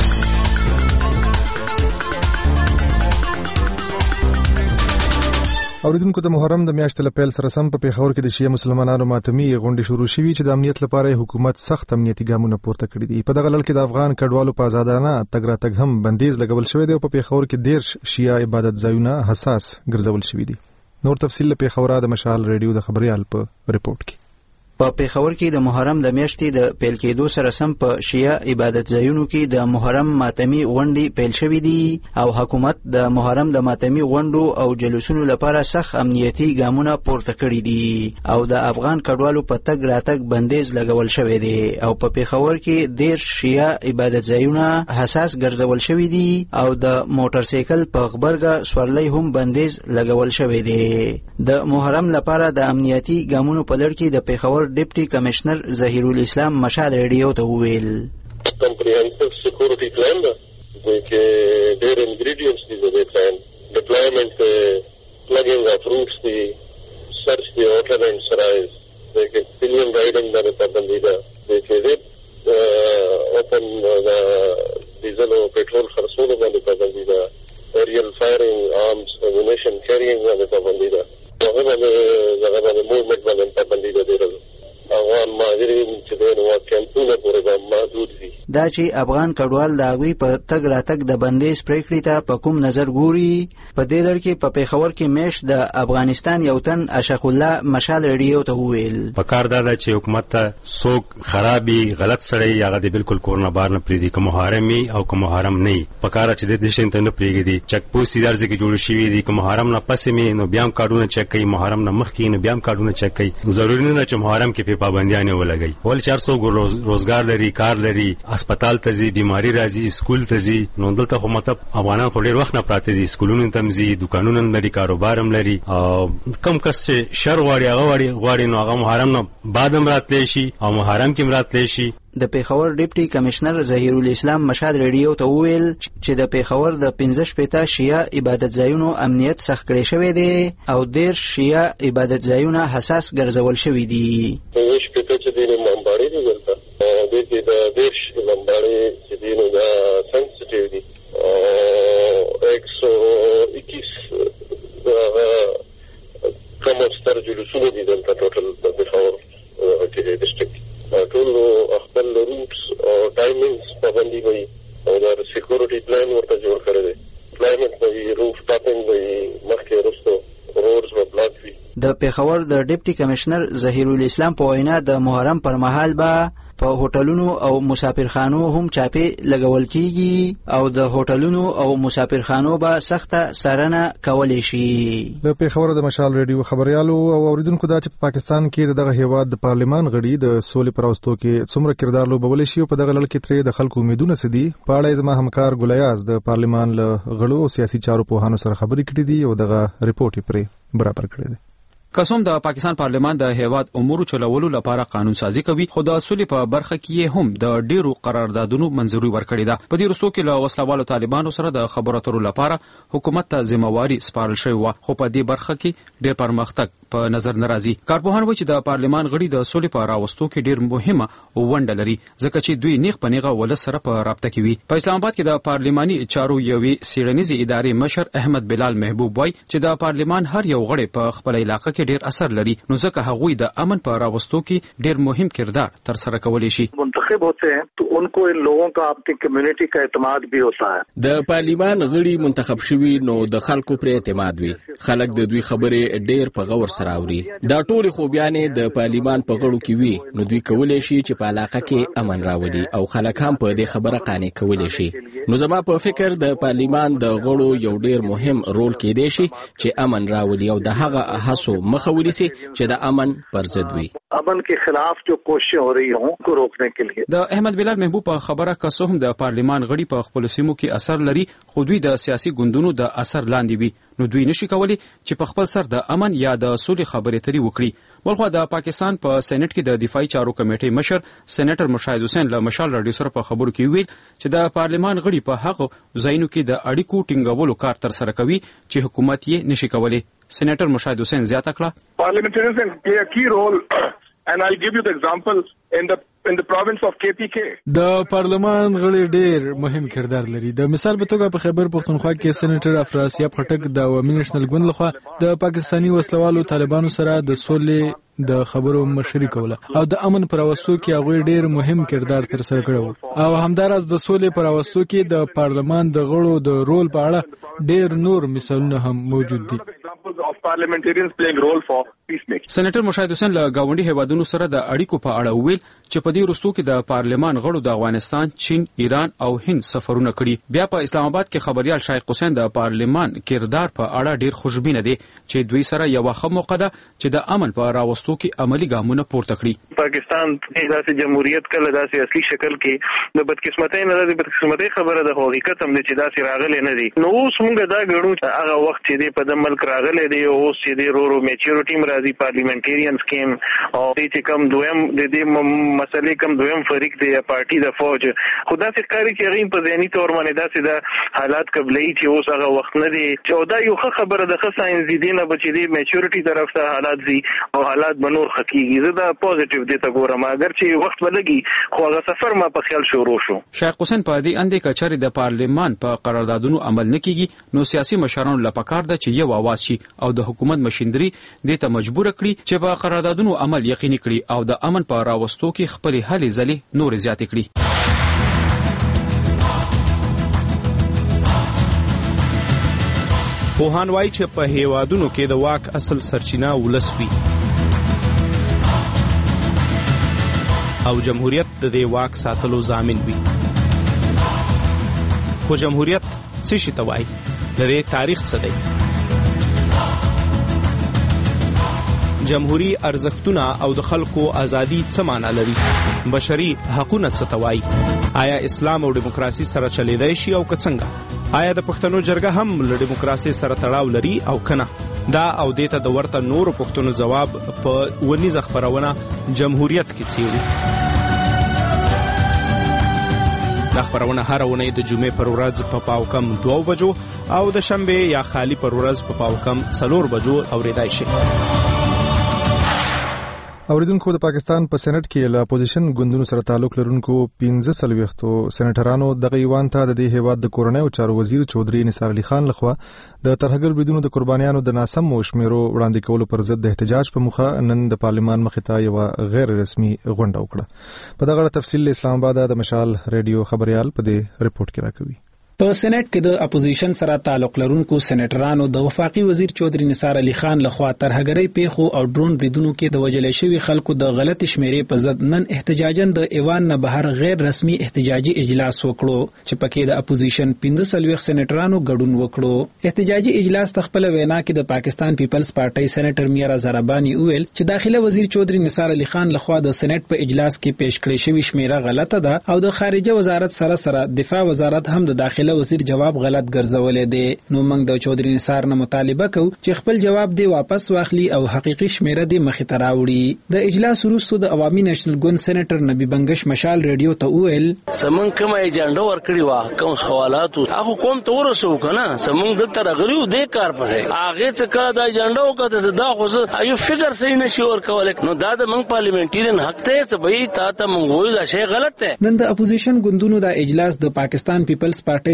اوریدونکو د محرم د میاشتې له پیل سره سم په پیښور کې د شیعه مسلمانانو ماتمي غونډې شروع شوې چې د امنیت لپاره حکومت سخت امنیتي ګامونه پورته کړي دي. په دغه لړ کې د افغان کډوالو په آزادانه تګ راتګ هم بندیز لګول شوی دی او په پیښور کې 10 شیعه عبادت ځایونه حساس ګرځول شوي دي. نور تفصیل له پیښور د مشال ریډیو د خبريال په ریپورت کې. په پیښور کې د محرم د میاشتې د پیل کېدو سره سم په شیعه عبادت ځایونو کې د محرم ماتمي غونډې پیل شوې دي او حکومت د محرم د ماتمي غونډو او جلوسونو لپاره سخت امنیتي ګامونه پورته کړي دي او د افغان کډوالو په تګ راتګ بندیز لګول شوی دی او په پیښور کې 10 شیعه عبادت ځایونه حساس ګرځول شوي دي او د موټر سایکل په غبرګه سورلۍ هم بندیز لګول شوی دی. د محرم لپاره د امنیتي ګامونو په لړ کې د پیښور ډیپټي کمشنر ظهیر الاسلام مشال ریډیو ته وویل comprehensive security plan which their ingredients is the plan deployment plugging of routes the search the ordnance rise they can pillion riding the pabandida they can open the diesel or petrol kharsoon the pabandida aerial firing arms ammunition carrying the pabandida وهذا movement the pabandida there افغان مهاجرین چې د واقعیتونو پورې محدود دي. دا چې افغان کډوال د هغوی په تګ راتګ د بندیز پریکړې ته په کوم نظر ګوري په دې لړ کې په پیښور کې میاشت د افغانستان یو تن اشق الله مشال ریډیو ته وویل په کار دا چې حکومت ته څوک خرابي غلط سړی هغه د بالکل کورونه بار نه پریدي کوم محرمي او کوم محرم نه په کار چې د دشن ته نه پریږدي چک پوسټ درځي کې جوړ شوی دي کوم محرم نه پسې می نو بیا کارونه چک کوي محرم نه مخ کې نو بیا کارونه چک کوي ضروري نه چې محرم کې پابندیاں ولګي ول 400 روزګار لري کار لري هسپتال ته ځي بیماری راځي سکول ته ځي نو دلته خو مطلب افغانان خو ډیر وخت نه پراته دي سکولونو ته ځي دکانونو لري کاروبار هم لري او کم کس چې شر واړي هغه واړي نو هغه محرم نه بعدم راتلی شي او محرم کې راتلی شي. د پیښور ډیپټي کمشنر ظهیر الاسلام مشال ریډیو ته وویل چې د پیښور د 15 شیعه عبادت ځایونو امنیت سخت کړی شوی دی او 10 شیعه عبادت ځایونه حساس ګرځول شوی دي. چې د منبري دي دلته د دې د دیش منبري چې دینو دا سنسټیو دي 121 کوم ستر جلوسونه دي دلته ټوټل د پیښور کې ډیسټریکټ ټول خپل روټس او ټایمینګز پابندي وي او د سکیورټي پلان ورته جوړ کړی دی کلایمټ وي روف ټاپینګ وي مخکې وروسته روډز و بلاک وي. د پیښور د ډیپټي کمشنر ظهیر الاسلام په وینا د محرم پر مهال به په هوټلونو او مسافرخانو هم چاپې لګول کیږي او د هوټلونو او مسافرخانو به سخته څارنه کولی شي. د پیښور د مشال ریډیو خبريالو او اوریدونکو دا چې په پاکستان کې دغه هیواد د پارلمان غړي د سولې پروستو کې څومره کردار لوبولی شي او په دغه لړ کې ترې د خلکو امیدونه سدي په اړه زما همکار ګلیاز د پارلمان له غړو او سیاسي چارو پوهانو سره خبرې کړې دي او دغه ریپورت یې پرې برابر کړی دی. قسم د پاکستان پارلمان د هیواد امور چلولو لپاره قانون سازي کوي خو د سولې په برخه کې هم د ډیرو قراردادونو منځوري ورکړې ده. په دې وروستو کې له وسلوالو طالبانو سره د خبرو اترو لپاره حکومت ته ذمہواری سپارل شوی و خو په دې برخه کې ډیر پرمختګ په نظر ناراضي. کارپوهان وایي چې د پارلمان غړي د سولې په راوستو کې ډیر مهمه ونډه لري ځکه چې دوی نیغ په نیغه ول سره په رابطه کې وي. په اسلام آباد کې د پارلماني چارو یوې سیړنیزې ادارې مشر احمد بلال محبوب وایي چې د پارلمان هر یو غړي په خپل علاقې کې ډیر اثر لري نو ځکه هغوی د امن په راوستو کې ډیر مهم کردار تر سره کولی شي. منتخب ہوتے ہیں تو ان کو ان لوگوں کا اپنی کمیونٹی کا اعتماد بھی ہوتا ہے. د پارلیمان غړي منتخب شوي نو د خلکو پر اعتماد وي خلک د دوی خبرې ډیر په غور سره سره اوري دا ټول خوبيانې د پارلیمان په غړو کې وي نو دوی کولای شي چې په علاقه کې امن راوړي او خلک هم په دې خبره قانع کولای شي. نو زما په فکر د پارلیمان د غړو یو ډیر مهم رول کې دی شي چې امن راوړي او د هغه هڅو مخه ونیسي چې د امن پر ضد وي. امن के खिलाफ जो कोशिशें हो रही हों को रोकने के लिए. د احمد بلال محبوب په خبره که هم د پارلیمان غړي په خپل سیمو کې اثر لري خو دوی د سیاسي ګوندونو د اثر لاندې وي نو دوی نشي کولی چې په خپل سر د امن یا د سولې خبرې ترې وکړي. ولخوا د پاکستان په سېنات کې د دفاعي چارو کمیټې مشر سېنیټر مشاهد حسین له مشال رادیو سره په خبرو کې ویل چې د پارلیمان غړي په هغه ځایونو کې د اړیکو ټینګولو کار تر سره کوي چې حکومت یې نشي کولی. سېنیټر مشاهد حسین زیاته کړه Parliamentarians play a key role and I'll give you the example in the province of KPK. د پارلمان غړي ډېر مهم کردار لري. د مثال په توګه په خیبر پختونخوا کې سېنیټر افراسیاب خټک د عوامي نېشنل ګوند لخوا د پاکستاني وسلوالو طالبانو سره د سولې د خبرو مشري کوله او د امن پر راوستو کې هغه ډېر مهم کردار تر سره کړو او همدارس د سولې پر راوستو کې د پارلمان د غړو د رول په اړه ډېر نور مثالونه هم موجود دي. سېنیټر مشاهد حسین له گاونډي هیوادونو سره د اړیکو په اړه ویل چې په دې وروستو کې د پارلمان غړو د افغانستان، چین، ایران او هند سفرونه کړي. بیا په اسلام آباد کې خبريال شایق حسین د پارلمان کردار په اړه ډېر خوشبینه دي چې دوی سره یو ښه موقع ده چې د امن په راوستو کې عملی ګامونه پورته کړي. پاکستان داسې جمهوریت کله داسې اصلي شکل کې د بدقسمتۍ نه د بدقسمتۍ خبره د حقیقت هم دي چې داسې راغلي نه دي. نو اوس موږ دا ګڼو چې هغه وخت چې په د ملک راغلي دی اوس چې د رورو میچورټی مرادي پارلیمنټریانز کې او چې کوم دویم د دې مسلې کوم دویم فریق دی پارټي د فوج خدا سي کاری چې غیم په ذهني تور باندې داسې د حالات قبلې چې اوس هغه وخت نه دی چې دا یو ښه خبره د ښه ساينس دي نه بچي دی میچورټی طرف ته حالات دي او حالات بنور حقيقي زه دا پوزټیو دي ته ګورم اگر چې وخت ولګي خو هغه سفر ما په خیال شروع شو. شیخ حسین په دې اندې کچاري د پارلیمان په قراردادونو عمل نه کیږي نو سیاسي مشرانو لپاره ده چې یو आवाज شي او د حکومت مشندري دې ته مجبور کړي چې په قراردادونو عمل یقیني کړي او د امن په راوستو کې خپل هلې ځلې نور زیات کړي. پوهان وایي چې په هیوادونو کې د واک اصل سرچینه ولس وي او جمهوریت د دې واک ساتلو ضامن وي. خو جمهوریت څه شي ته وایي؟ د دې تاریخ څه دی؟ جمهوری ارزښتونه او د خلکو ازادي څه معنا لري؟ بشري حقوقونه څه ته وایي؟ آیا اسلام او دیموکراسي سره چلیدای شي او که څنګه؟ آیا د پښتنو جرګه هم له دیموکراسي سره تړاو لري او کنه؟ دا او دیته د ورته نورو پښتنو جواب په ونیزه خبرونه جمهوریت کې څیړي. دا خبرونه هر ونې د جمعې پر ورځ په پاوکم 2 بجو او د شنبه یا خالی پر ورځ په پاوکم 4 بجو اوریدای شي. اوریدونکو د پاکستان په سېنات کې له اپوزیشن ګوندونو سره تعلق لرونکو 15 سېنیټرانو د ایوان ته د هیواد د کورنۍ او چارو وزیر چودري نثار علي خان لخوا د ترهګر بریدونو د قربانیانو د ناسم شمیرو وړاندې کولو پر ضد د احتجاج په مخه نن د پارلیمان مخې ته یو غیر رسمي غونډه وکړه. په دغه تفصیل اسلام آباد د مشال ریډیو خبريال په دې ریپورت کې راکوي. په سېنات کې د اپوزیشن سره تعلق لرونکو سېنیټرانو د وفاقي وزیر چودري نثار علي خان لخوا ترهګرۍ پیښو او ډرون بریدونو کې د وجل شوی خلکو د غلط شمیرې په ضد نن احتجاجاً د ایوان نه بهر غیر رسمي احتجاجي اجلاس وکړو چې پکې د اپوزیشن 15 سېنیټرانو ګډون وکړو. احتجاجي اجلاس تخپل وینا کې د پاکستان پیپلز پارټي سېنیټر میرا زربانی ویل چې داخله وزیر چودري نثار علي خان لخوا د سېنات په اجلاس کې پیش کړې شوی شمیره غلطه ده او د خارجه وزارت سره دفاع وزارت هم د داخله وزیر جواب غلط ګرځولې دي. نو موږ د چودري نثار نه مطالبه کوو چې خپل جواب دی واپس واخلي او حقيقي شمیره دی مخې ته راوړي. د اجلاس وروسته د عوامي نېشنل ګوند سېنیټر نبی بنگش مشال ریډیو ته وویل سمون کوم ایجنډا ورکړی وا کوم سوالات هغه کوم ته ورسو کنه سمون د تر غریو د کار په هغه څه کا د ایجنډا وکړه دا خو ایو فګر صحیح نشي ورکول نو دا د موږ پارلیمنټریان حق ته څه به تا ته موږ وایو دا شی غلط ده. نن د اپوزیشن ګوندونو د اجلاس د پاکستان پیپلز پارټي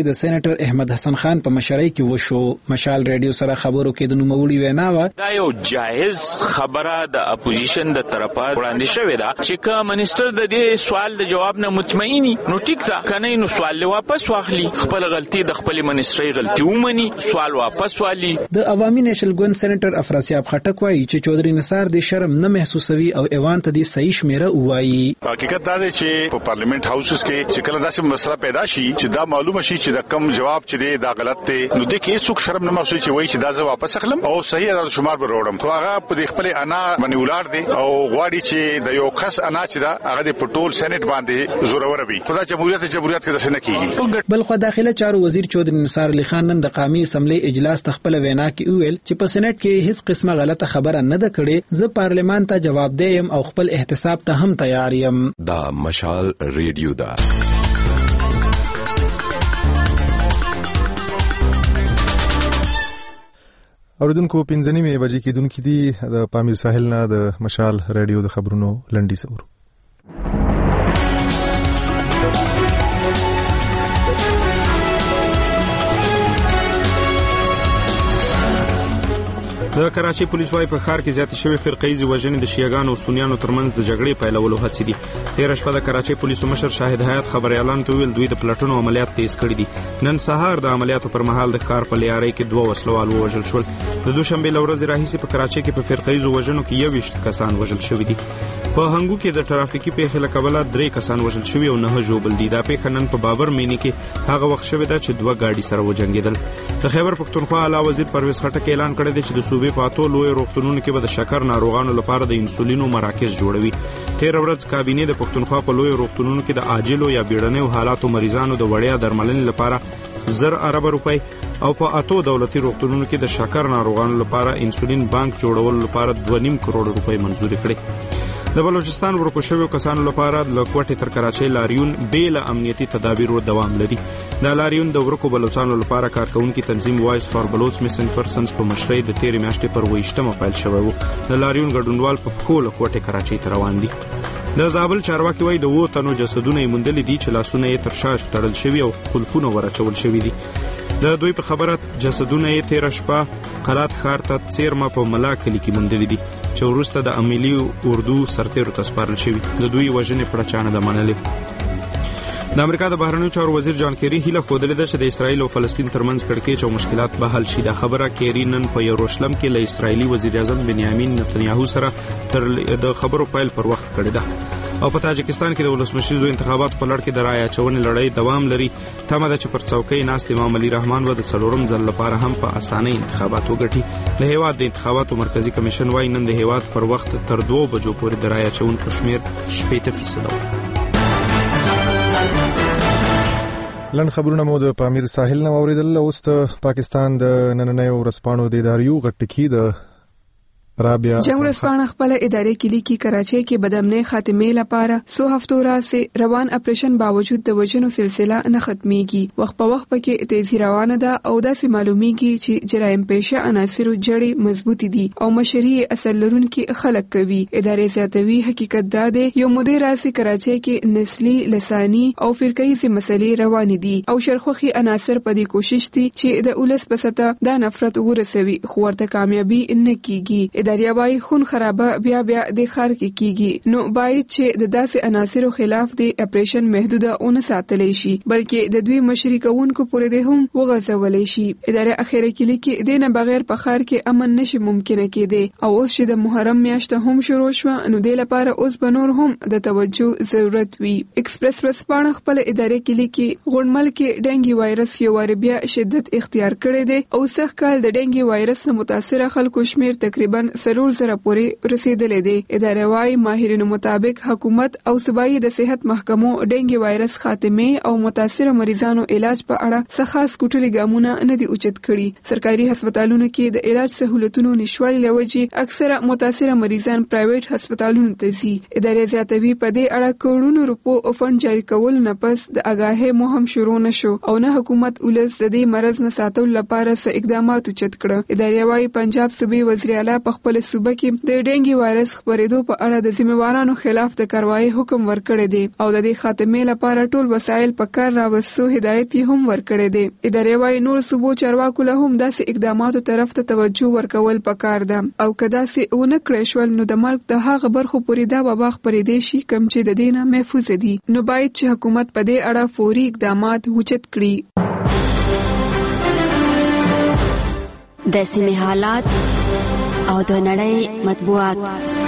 غړي د سېنیټر احمد حسن خان په مشرۍ کې وشو. مشال ریډیو سره خبرو کې د نوموړي وینا و دا یو جایز خبره د اپوزیشن د طرفه وړاندې شوې ده چې که منیسټر د دې سوال د جواب نه مطمئنی نو ټیک ده، کنه نو سوال واپس واخلي، خپل غلطي د خپل منیسټري غلطي ومني، سوال واپس والی. د عوامي نېشنل ګوند سېنیټر افراسیاب خټک وایي چې چودري نثار د شرم نه محسوسوي او ایوان ته د صحیح شمیره وایي. حقیقت دا دی چې په پارلیمنت هاوسز کې چې کله داسې مسله پیدا شي چې دا معلومه شي چې د کم جواب چې دی دا غلط دی، نو د کې څوک شرم نه محسوس چې وایي چې دا زه واپس اخلم او صحیح عدد شمار به وروړم. خو هغه په خپل انا باندې ولار دی او غواړي چې د یو خاص انا چې دا هغه د پټول سېنیټ باندې زورور وي. خدای جمهوریت کې د سن کیږي. بل خو داخله چارو وزیر چودري نثار علي خان نن د قومي اسمبلی اجلاس تخپل وینا کې ویل چې په سېنیټ کې هیڅ قسمه غلطه خبره نه ده کړې، زه پارلمان ته جواب دیم او خپل احتساب ته هم تیار یم. دا مشال ریډیو دا اوریدونکو 5:30 بجې کېدونکې دي د پامیر ساحل نه د مشال ریډیو د خبرونو لنډي سور. د کراچۍ پولیس وايي په ښار کې زیاتې شوې فرقه‌ایزې وژنې د شیعاګانو او سنیانو ترمنځ د جګړې پیلولو هڅې دي. تېره شپه د کراچۍ پولیسو مشر شاهد حیات خبریالانو ته ویل دوی د پلټنو عملیات تیز کړي دي. نن سهار د عملیاتو پر مهال د ښار په لیارۍ کې 2 وسلوال ووژل شول. د دوشنبې له ورځې راهیسې په کراچۍ کې په فرقه‌ایزو وژنو کې 21 کسان وژل شوي دي. په هنګو کې د ټرافیکي پیښې له کبله 3 کسان وژل شوي او 9 ژوبل دي. دا پیښه نن په بابر مینی کې هغه وخت شوې ده چې 2 ګاډي سره وجنګېدل. د خیبر پښتونخوا اعلی وزیر پرویز خټک اعلان کړی دی چې د صوبې په اتو لوی روغتونونو کې به د شکر ناروغانو لپاره د انسولینو مراکز جوړوي. 13 ورځ کابینه د پښتونخوا په لوی روغتونونو کې د عاجلو یا بیړنیو حالاتو مریضانو د وړیا درملنې لپاره 1000 ارب روپۍ او په اتو دولتي روغتونونو کې د شکر ناروغانو لپاره انسولین بانک جوړولو لپاره 2.5 کروڑ روپۍ منزور کړي. د بلوچستان ورکو شویو کسانو لپاره د کوټې تر کراچۍ لاریون بیل امنیتي تدابیر دوام لري. دا لاریون د ورکو بلوچستانو لپاره کارکونکو تنظیم وایس فار بلوچ میسنګ پرسنز په مشرۍ د 13 میاشتې پر 28مه پیل شوی وو. د لاریون ګډونوال په خپل کوټې کراچۍ ته روان دي. د زابل چارواکي وایي د 2 تنو جسدونه یې موندل دي چې لاسونه یې تر شاش تړل شوی او قلفونه ورچول شوی دي. د دوی په خبره جسدونه یې 13 شپه قلات ښار ته څیرمه په ملا کلی کې موندل دي چې وروسته د عملی اردو سرتیرو ته سپارل شوی. د دوی وژنې پړچانه د منلې. د امریکا د بهرنیو چارو وزیر جان کیری هیله خوده ده چې د اسرایل او فلسطین ترمنځ کړکېچ او مشکلات به حل شي. دا خبره کیری نن په یروشلم کې له اسرایلی وزیر اعظم بنیامین نتنیاهو سره تر د خبرو پیل پر وخت کړی ده. او په تاجکستان کې د ولسمشریزو انتخاباتو په لړ کې د رایه اچونې لړۍ دوام لري. تمه ده چې پر څوکۍ ناست امام علي رحمان و د 4م ځل لپاره هم په اسانۍ انتخابات وګټي. له هیواد د انتخاباتو مرکزی کمیشن وايي نن د هیواد پر وخت تر 2 بجو پورې د رایه اچونکو شمیر 80% و. لن خبرونه مو د پامیر ساحل نه اوریدل. اوس د پاکستان د نننیو ورځپاڼو د اداریو غټکی د جنگ ورځپاڼه خپل ادارې کې لیکي کراچۍ کې بدامنۍ خاتمې لپاره 100 هفتو راځي روان اپریشن باوجود د وژنو سلسله نه ختميږي. وخت په وخت پکې تیزی روانه ده او داسې معلومیږي چې جرایم پیشه عناصر جړې مضبوطی دي او مشري اصل لرونکي خلک کوي. ادارې زیاتوي حقیقت دا دی یو مدیر راځي کراچۍ کې نسلی لسانی او فرقه‌ایزې مسلې روان دي او شرخوخي عناصر په دې کوشش دي چې د اولس په سطح د نفرت ورسوي خو ورته کامیابی نه کیږي. ادارې وايي خون خرابه بیا د خار کې کیږي. نو باید چې د داسې عناصرو خلاف د اپریشن محدوده اون ساتلې شي بلکې د دوی مشري کوونکو پورې د هم وغځولې شي. ادارې اخیره کې لیکي د نه بغیر په خار کې امن نشي ممکنه کېده او اوس چې د محرم میاشت هم شروع شو نو د لپاره اوس بنور هم د توجه ضرورت وي. ایکسپریس ورځپاڼه خپل ادارې کې لیکي غونډمل کې ډنګي وایرس یو وار بیا شدت اختیار کړی دی او سخت کال د ډنګي وایرس متاثر خلکو شمیر تقریبا 40,000 پورې رسیدلې دي. ادارې وايي ماهرینو مطابق حکومت او صوبایي د صحت محکمو ډنګي وایرس خاتمه او متاثر مریضانو علاج په اړه څه خاص کوټلي ګامونه نه دي اوچت کړي. سرکاري هسپتالونو کې د علاج سہولتونو نشوالي لوجې اکثره متاثر مریضان پرایویټ هسپتالونو ته ځي. ادارې زیاتوي په دې اړه کروڑونو روپو فند جاری کول نه پس د اگاهي مهم شروع نشو او نه حکومت ولس د دې مرز نه ساتلو لپاره څه اقدامات اوچت کړه. ادارې وايي پنجاب صوبې وزیر اعلی په خپل صوبه کې د ډینګي وایرس خپرېدو په اړه د ذمہوارانو خلاف د کاروایی حکم ورکړی دی او د دې خاتمې لپاره ټول وسایل په کار راوستو هدایت هم ورکړی دی. ادارې وايي نور صوبو چارواکو له هم داسې اقداماتو طرف ته توجه ورکول پکار ده او کدا سي ونه کړی شول نو د ملک د هغه برخو پورې دا وبا خپرېدې شي کم چې د دینه محفوظ دي. نو باید چې حکومت په دې اړه فوري اقدامات اوچت کړي. د سیمې حالات او د نړۍ مطبوعات.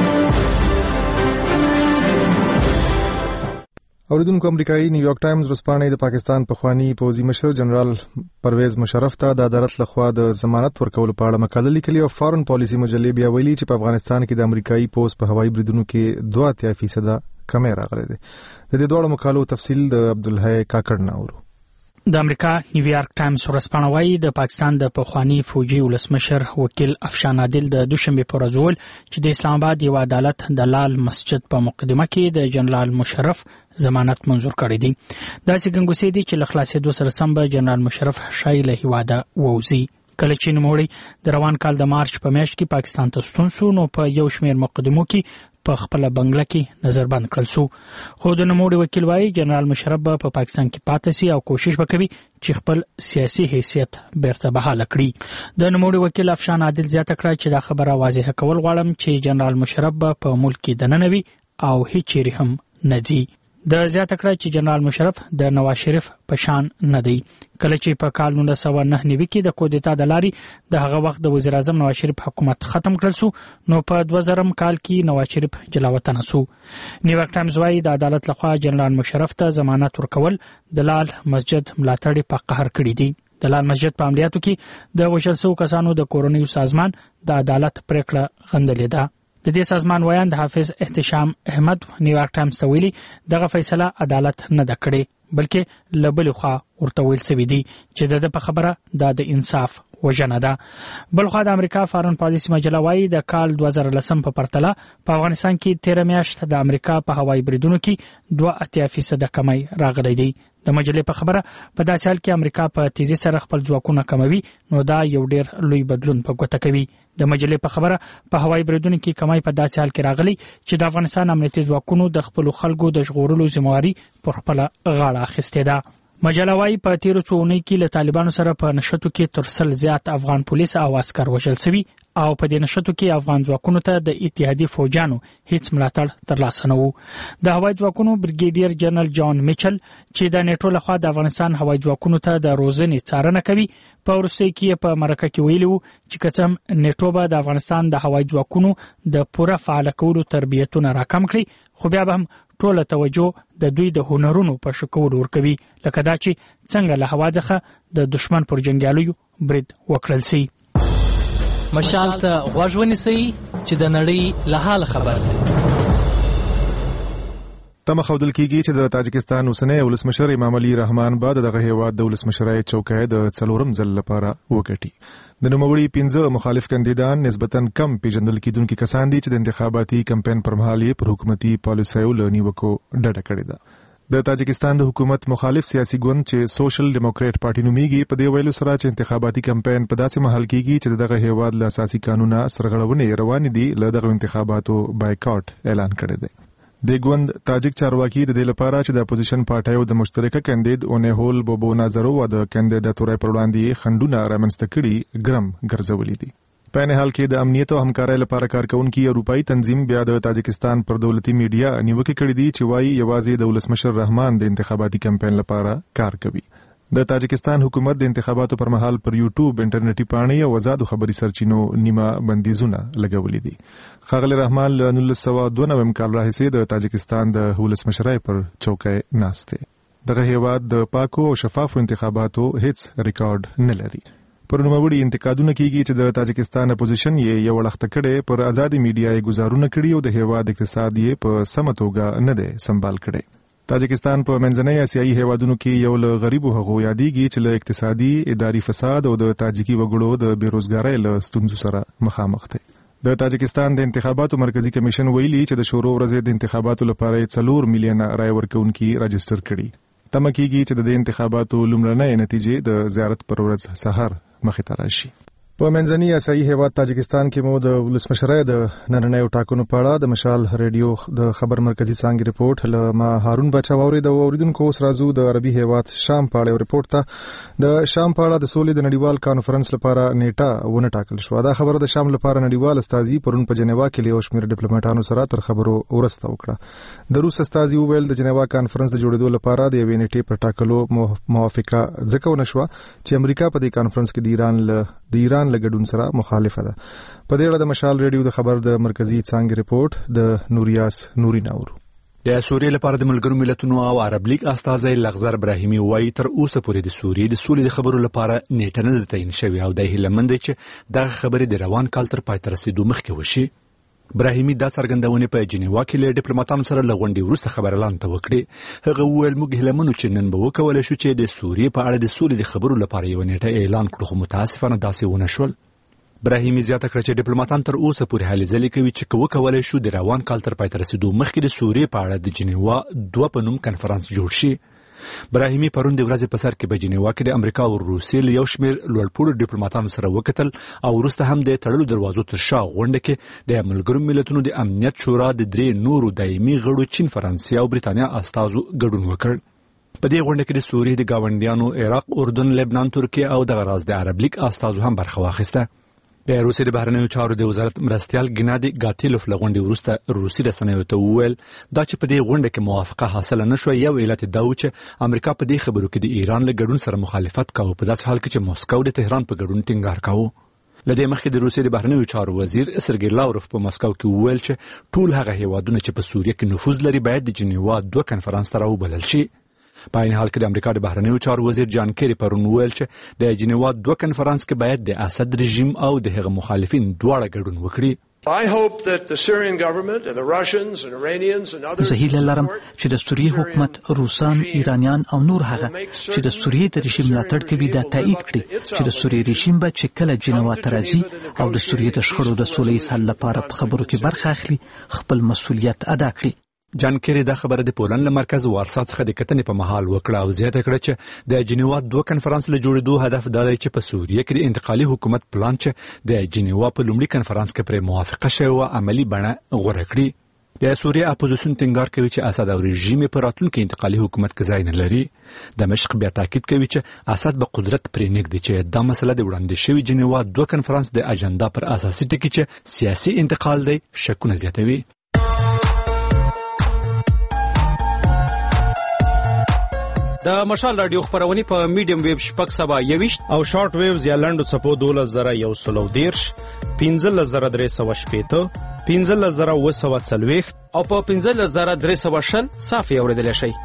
اوریدونکو امریکایي نیویارک ټایمز ورځپاڼه د پاکستان پخوانی پوځي مشر جنرال پرویز مشرف ته د عدالت لخوا د ضمانت ورکولو په اړه مقاله لیکلې او فارن پالیسي مجلې بیا ویلي چې په افغانستان کې د امریکایي پوځ په هوایي بریدونو کې 2% کمې راغلي دي. د دې دوه مقالو تفصیل د عبدالحی کاکړ نه اورو. د امریکا نیویارک ټایمز ورځپاڼه وايي د پاکستان د پخوانی فوجي ولسمشر وکیل افشان عادل د دوشنبه پر ورځ ویل چې د اسلام آباد یو عدالت د لال مسجد په مقدمه کې د جنرال مشرف ضمانت منظور کړی دی. دا څنګه دي چې له خلاصېدو سره سم به جنرال مشرف شای له هیواده ووزي. کله چې نوموړی د روان کال د مارچ په میاشت کې پاکستان ته ستون شو نو په یو شمېر مقدمو کې په خپل بنگله کې نظر بند کړل شو. خو د نوموړي وکیل وايي جنرال مشرف په پاکستان کې پاتې سي او کوشش وکوي چې خپل سیاسي حیثیت بیرته بحاله کړي. د نوموړي وکیل افشان عادل زیاته کړه چې دا خبره واضحه کول غواړم چې جنرال مشرف په ملک کې دننه وي او هیڅ چیرې هم نه ځي. د زیاته کړه چې جنرال مشرف د نواز شریف په شان نه دی. کله چې په کال 1999 کې د کودتا د لاري د هغه وخت د وزیر اعظم نواز شریف حکومت ختم کړل شو نو په 2000 کال کې نواز شریف جلاوطن شو. نیویارک ټایمز وايي د عدالت لخوا جنرال مشرف ته ضمانت ورکول د لال مسجد ملاتړي په قهر کړی دی. د لال مسجد په عملیاتو کې د وژل شوو کسانو د کورنیو سازمان د عدالت پریکړه غندلې ده. د دې سازمان وایند حافظ احتشام احمد نیویارک ټایمز ته ویلي دغه فیصله عدالت نه ده کړې بلکې لبل خو ورته ویل سوي دي چې د په خبره د انصاف وجنه ده. بل خو د امریکا فارن پالیسي مجله وايي د کال 2010 په پرتله په افغانستان کې 13 میاشت د امریکا په هوایي بریدونو کې 2% کمی راغلی دی. د مجلې په خبره په داسې حال کې امریکا په تیزی سره خپل ځواکونه کموي نو دا یو ډیر لوی بدلون په ګوته کوي. د مجلې په خبره په هوایي بریدونو کې کمی په داسې حال کې راغلی چې د افغانستان امنیتي ځواکونو د خپل خلکو د ژغورلو ذمہواری پر خپل غاړه اخیستې ده. مجله وايي په تیرو څو اونۍ کې له طالبانو سره په نشټو کې تر 100 زیات افغان پولیس او عسكر وژل شوي او په دې نشټو کې افغان ځواکونو ته د اتحادیې فوجانو هیڅ ملاتړ ترلاسه نه وو. د هوایي ځواکونو بریګیډیر جنرال جان میچل چې د نیټو لخوا د افغانستان هوایي ځواکونو ته د روزنې څارنه کوي په ورسته کې په مرکه کې ویلو چې کڅم نیټو به د افغانستان د هوایي ځواکونو د پوره فعال کولو تربیتونه راکم کړي خو بیا به هم ټول توجه د دوی د هنرونو په شکول ورکوي لکه دا چې څنګه له هوا څخه د دشمن پر جنگیالیو برید وکړل سي. مشال ته غوږ ونیسئ چې د نړۍ له حال خبر سي. تمه خودل کیږي چې د تاجکستان اوسنی ولسمشر امام علي رحمان بعد دغه هیواد د ولسمشرۍ چوکۍ د څلورم ځل لپاره وګټي. د نوموړي 15 مخالف کاندیدان نسبتاً کم پیژندل کیدونکي کسان دي چې د انتخاباتي کمپاین پر مهال پر حکومتي پالیسیو لنیوکو ډډه کړې ده. د تاجکستان د حکومت مخالف سیاسي ګوند چې سوشل ډیموکریټ پارټي نومیږي په دې ویلو سره چې انتخاباتي کمپاین په داسې محل کېږي چې دغه هیواد له اساسي قانونا سرغړونې روان دي له دغه انتخاباتو بایکاټ اعلان کړی دی. د ګوند تاجک چارواکي د دې لپاره چې د اپوزیشن پارټیو د مشترکه کاندید اونهول بوبو نازرو د کاندیداتورۍ پر وړاندې خندونه رامنځته کړي ګرم ګرځولې دي. په نه حال کې د امنیت او همکارۍ لپاره کارکونکي اروپאי تنظیم بیا د تاجکستان پر دولتي میډیا نیوکه کړې دي چې وايي یوازې د ولسمشر رحمان د انتخاباتي کمپاین لپاره کار کوي. د تاجکستان حکومت د انتخاباتو پر مهال پر یوټیوب انټرنیټي پاڼې او آزادو خبري سرچینو نیمه بندیزونه لګولې دي. خاغلی رحمان له 1992 کال راهیسې د تاجکستان د ولسمشرۍ پر چوکۍ ناست دی. دغه هیواد د پاکو او شفافو انتخاباتو هیڅ ریکارډ نه لري. پر نوموړي انتقادونه کیږي چې د تاجکستان اپوزیشن یې یو وخت کړي پر آزادي میډیا یې گزارونه کړي او د هیواد اقتصاد یې په سمه توګه نه دی سمبال کړي. تاجکستان په منځنۍ اسیایي هیوادونو کې یو له غریبو هغو یادېږي چې له اقتصادي اداري فساد او د تاجکي وګړو د بیروزګارۍ له ستونزو سره مخامخ دی. د تاجکستان د انتخاباتو مرکزی کمیشن ویلي چې د شورو ورځې د انتخاباتو لپاره 4 میلیونه رای ورکوونکي راجستر کړي. تمه کیږي چې د انتخاباتو لومړنۍ نتیجې د زیارت پر ورځ سحر مخې ته راشي. په منځني اسیایي هیواد تاجکستان کې مو د ولسمشرۍ د نننیو ټاکنو په اړه د مشال ریډیو د خبر مرکزی څنګه ریپورت له ما هارون بچا ووري د اوریدونکو اوس راځو د عربي هیواد شام په اړه ریپورت ته د شام په اړه د سولې د نړیوال کانفرنس لپاره نیټه ونه ټاکل شو. دا خبره د شام لپاره نړیوال استازي پرون په جنیوا کې له شمیر ډیپلوماټانو سره تر خبرو ورسته وکړه. د روس استازي وویل د جنیوا کانفرنس د جوړېدو لپاره د یوې نیټې پر ټاکلو موافقه ځکه ونه شو چې امریکا په دې کانفرنس کې د ایران لګډون سره مخالفه ده. په دې اړه د مشال ریډیو د خبر د مرکزی څنګه ریپورت د نوریاس نوري ناورو. د سوریې لپاره د ملګرو ملتونو او عرب لیگ استازی لغزر ابراهیمي وایي تر اوسه پورې د سوریې د سولې د خبرو لپاره نیټه نه تعین شوې او د هیلمند چې دغه خبرې د روان کال تر پای ته رسیدو مخکې وشي. ابراهیمي دا څرګندونه په جنیوا کې له ډیپلوماټانو سره لغونډي وروسته خبر اعلان ته وکړي. هغه وویل موږ هیلمنو چې نن به وکولای شو چې د سوریې په اړه د سولې د خبرو لپاره یو نیټه اعلان کړو خو متاسفانه داسې ونه شول. ابراهیمي زیاته کړه چې ډیپلوماټان تر اوسه پورې هلې ځلې کوي چې وکولای شو د روان کال تر پای ته رسیدو مخکې د سوریې په اړه د جنیوا 2 په نوم کنفرانس جوړ شي. ابراهیمي پرون د ورځې په سر کې په جنیوا کې د امریکا او روسیې له یو شمېر لوړپوړو ډیپلوماټانو سره وکتل او وروسته هم د تړلو دروازو تر شا غونډه کې د ملګرو ملتونو د امنیت شورا د 3 نورو دایمي غړو چین، فرانسې او بریتانیا استازو ګډون وکړ. په دې غونډه کې د سوریې د گاونډیانو عراق، اردن، لبنان، ترکیه او د غراز د عرب لیگ استازو هم برخه واخیسته. د روسیې د بهرنیو چارو د وزارت مرستیال ګنادي ګاتیلوف له غونډې وروسته روسي رسنیو ته وویل دا چې په دې غونډه کې موافقه حاصله نشوه یو علت دا و چې امریکا په دې خبرو کې د ایران له ګډون سره مخالفت کاوه په داسې حال کې چې موسکو د تهران په ګډون ټینګار کاوه. لدې مخکې د روسیې د بهرنیو چارو وزیر سرګی لاوروف په مسکو کې وویل چې ټول هغه هیوادونه چې په سوریه کې نفوذ لري باید د جنیوا 2 کنفرانس ته راوبلل شي. په این حال کې د امریکا د بهرنیو چارو وزیر جان کیری پرون وویل چې د جنیوا 2 کنفرانس کې باید د اسد رژیم او د هغه مخالفین دواړه ګډون وکړي. زه هیله لرم چې د سوریې حکومت، روسان، ایرانیان او نور هغه چې د سوریې د رژیم ملاتړ کوي دا تایید کړي چې د سوریې رژیم به چې کله جنیوا ته راځي او د سوریې د شخړو د سولې حل لپاره په خبرو کې برخه اخلي خپل مسؤلیت ادا کړي. جان کیری دا خبره د پولند له مرکز وارسا څخه د کتنې په محل وکړه او زیاته کړه چې د جنیوا 2 کنفرانس له جوړېدو هدف دا دی چې په سوریه کې د انتقالي حکومت پلان چې د جنیوا په لومړي کنفرانس کې پر موافقه شوه او عملی بڼه غوړه کړي. د سوریه اپوزیسیون ټینګار کوي چې اسد او رژیم په راتلونکي انتقالي حکومت کې ځای نه لري. دمشق بیا تاکید کوي چې اسد به قدرت پرې نږدې چې دا مسله د وړاندې شوی جنیوا 2 کنفرانس د اجنډا پر اساسي ټکی چې سیاسي انتقال دی شکونه زیاتوي. د مشال رادیو خبرونه په میډیم ویو شپږ سبا 21 او شارټ ویوز یا لنډو چپو 12110 15315 15040 او په 15320 صافي اوریدل شي.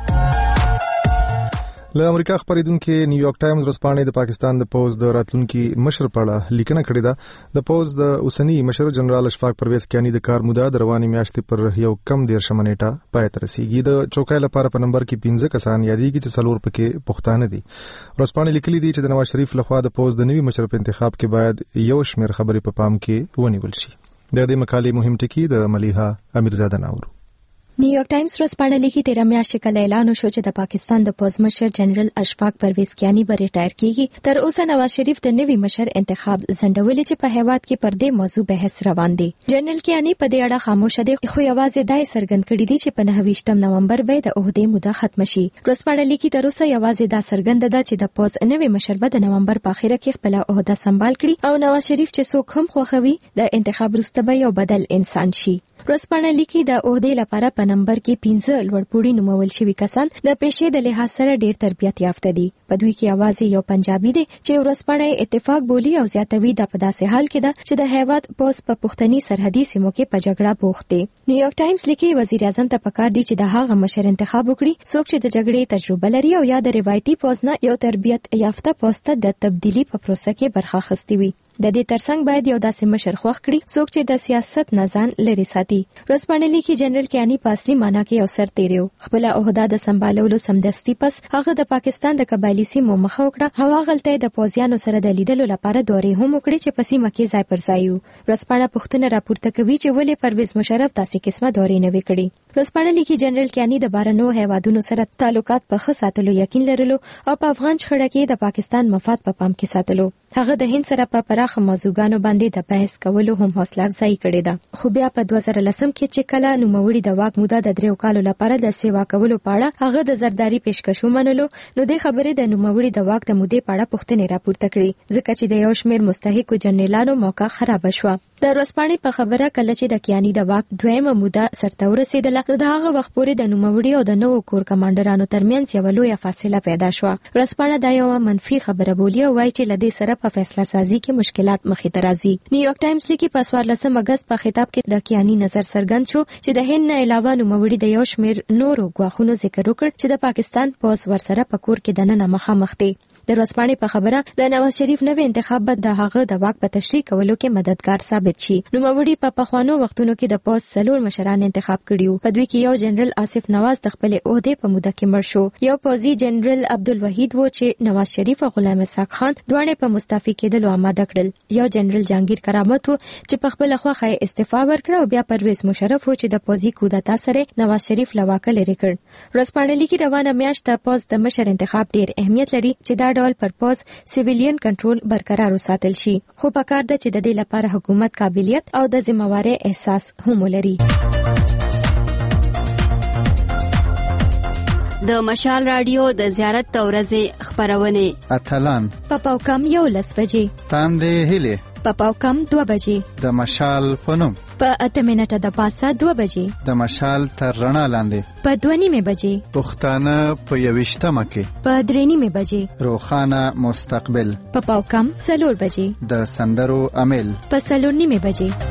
له امریکا خبرېدونکو نیویارک ټایمز ورځپاڼې د پاکستان د پوز د راتلونکي مشر په اړه لیکنه کړې ده. د پوز د اوسنی مشر جنرال اشفاق پرویز کیانی د کار موده د رواني میاشتې پر یو کم 10 منېټه پای ته رسیدي. د چوکۍ لپاره په نمبر کې 15 کسان یادېږي چې څلور پکې پښتانه دي. ورځپاڼې لیکلي دي چې د نواز شریف لخوا د پوز د نوي مشر په انتخاب کې باید یو شمېر خبرې په پام کې ونیول شي. د دې مقالې مهم ټکی د ملیحه امیرزاده ناورو. نیویارک ټایمز ورځپاڼه لیکي 13 میاشتې کله اعلان وشو چې د پاکستان د پوز مشر جنرال اشفاق پرویز کیانی به ریټایر کیږي. تر اوسه نواز شریف د نوي مشر انتخاب ځنډولې چې په هیواد کې پر دې موضوع بحث روان دی. جنرال کیانی په دې اړه خاموش دی خو یوازې دای څرګند کړی دی چې په 29 نومبر به د عہدې موده ختم شي. ورځپاڼه لیکي تر اوسه یوازې دا څرګند ده چې د پوز نوي مشر به د نومبر په اخره کې خپل عہده سمبال کړي او نواز شریف چې څوک هم خوښوي د انتخاب وروسته به یو بدل انسان شي. ورځپاڼه لیکي د عہدې لپاره په نمبر کې 15 لوړپوړي نومول شوي کسان د پیشې د لحاظ سره ډېر تربیت یافته دي. په دوی کې یوازې یو پنجابي دی چې ورځپاڼه اتفاق بولی او زیاتوي د په داسې حال کې ده چې د هیواد پوز په پښتني سرحدي سیمو کې په جګړه بوخت دی. نیویارک ټایمز لیکي وزیر اعظم ته پکار دی چې د هغه مشر انتخاب وکړي څوک چې د جګړې تجربه لري او یا د روایتي پوز نه یو تربیت یافته پوز ته د تبدیلی په پروسه کې برخه اخیستې وي. د دې ترڅنګ باید یو داسې مشر خوښ کړي څوک چې د سیاست نه ځان لري ساتي. ورځپاڼه لیکي جنرال کیانی په اصلي معنا کې یو سر تیریو. خپل عہده د سمبالولو سمدستي پس هغه د پاکستان د قبایلی سیمو مخه وکړه. هغه غلطه د پوزیانو سره د لیدلو لپاره دورې هم وکړي چې په سیمه کې ځای پر ځای وو. ورځپاڼه پوښتنه راپورته کوي چې ولې پرویز مشرف داسې قسمه دورې نه وکړي. ورځپاڼه لیکي جنرال کیانی د بارنو هیوادونو سره تعلقات په ښه ساتلو یقین لرلو او په افغان شخړه کې د پاکستان مفاد په پام کې ساتلو. هغه د هند سره په پراخ پراخ موضوعګانو باندې د بحث کولو هم حوصله افزایی کړې ده. خو بیا په 2010 کې چې کله نوموړي د واک موده د 3 کالو لپاره د سیوا کولو په اړه هغه د زرداری پیشکش ومنلو، نو د خبرې د نوموړي د واک د مودې په اړه پوښتنې راپورته کړې، ځکه چې د یو شمېر مستحقو جنرالانو موقع خراب شوه. د ورځپاڼې په خبره کله چې د کیانی د واک دویمه موده سرته ورسېدله، نو د هغه وخت پورې د نوموړي او د نوو کور کمانډرانو ترمنځ یو لویه فاصله پیدا شوه. ورځپاڼه دا یو منفي خبره بولي او وایي چې لدې سره په فیصله سازي کې مشکلات مخې ته راځي. نیویارک ټایمز لیکي په 14 اگست په خطاب کې د کیانی نظر څرګند شو چې د هند نه علاوه نوموړي د یو شمېر نورو ګواښونو ذکر وکړ چې د پاکستان پوز ورسره په کور کې دننه مخامخ دي. د ورځپاڼې په خبره د نواز شریف نوې انتخاب به د هغه د واک په تشریح کولو کې مددگار ثابت شي. نوموړي په پخوانو وختونو کې د پوز 4 مشران انتخاب کړیو. په دوی کې یو جنرال آصف نواز د خپل عہده په موده کې مړ شو، یو پوزي جنرال عبدالوحید و چې نواز شریف او غلام اسحاق خان دواړه په مستعفي کېدلو آماده کړل، یو جنرال جهانگیر کرامت و چې په خپل خوخه استعفا ورکړه او بیا پرویز مشرف و چې د پوزي کودتا سره نواز شریف لواکه لري کړ. ورځپاڼه لیکي روانه میاشت د پوز د مشر انتخاب ډیر اهمیت لري چې دا ډول پر پوز سیویلین کنټرول برقرار وساتل شي، خو پکار ده چې د دې لپاره حکومت قابلیت او د ذمہواری احساس هم ولري. د مشال رادیو د زیارت ورځې خبرونه اتلان په پاوکم 11 بجې، تاندې هلي په پاوکم 2 بجې، د مشال پنوم په 8 منټه د پاسه 2 بجې، د مشال تر رڼا لاندې په 2:30 بجې، پښتانه په 20 کې په 3:30 بجې، روخانه مستقبل په پاوکم 4 بجې، د سندرو امیل په 4:30 بجې.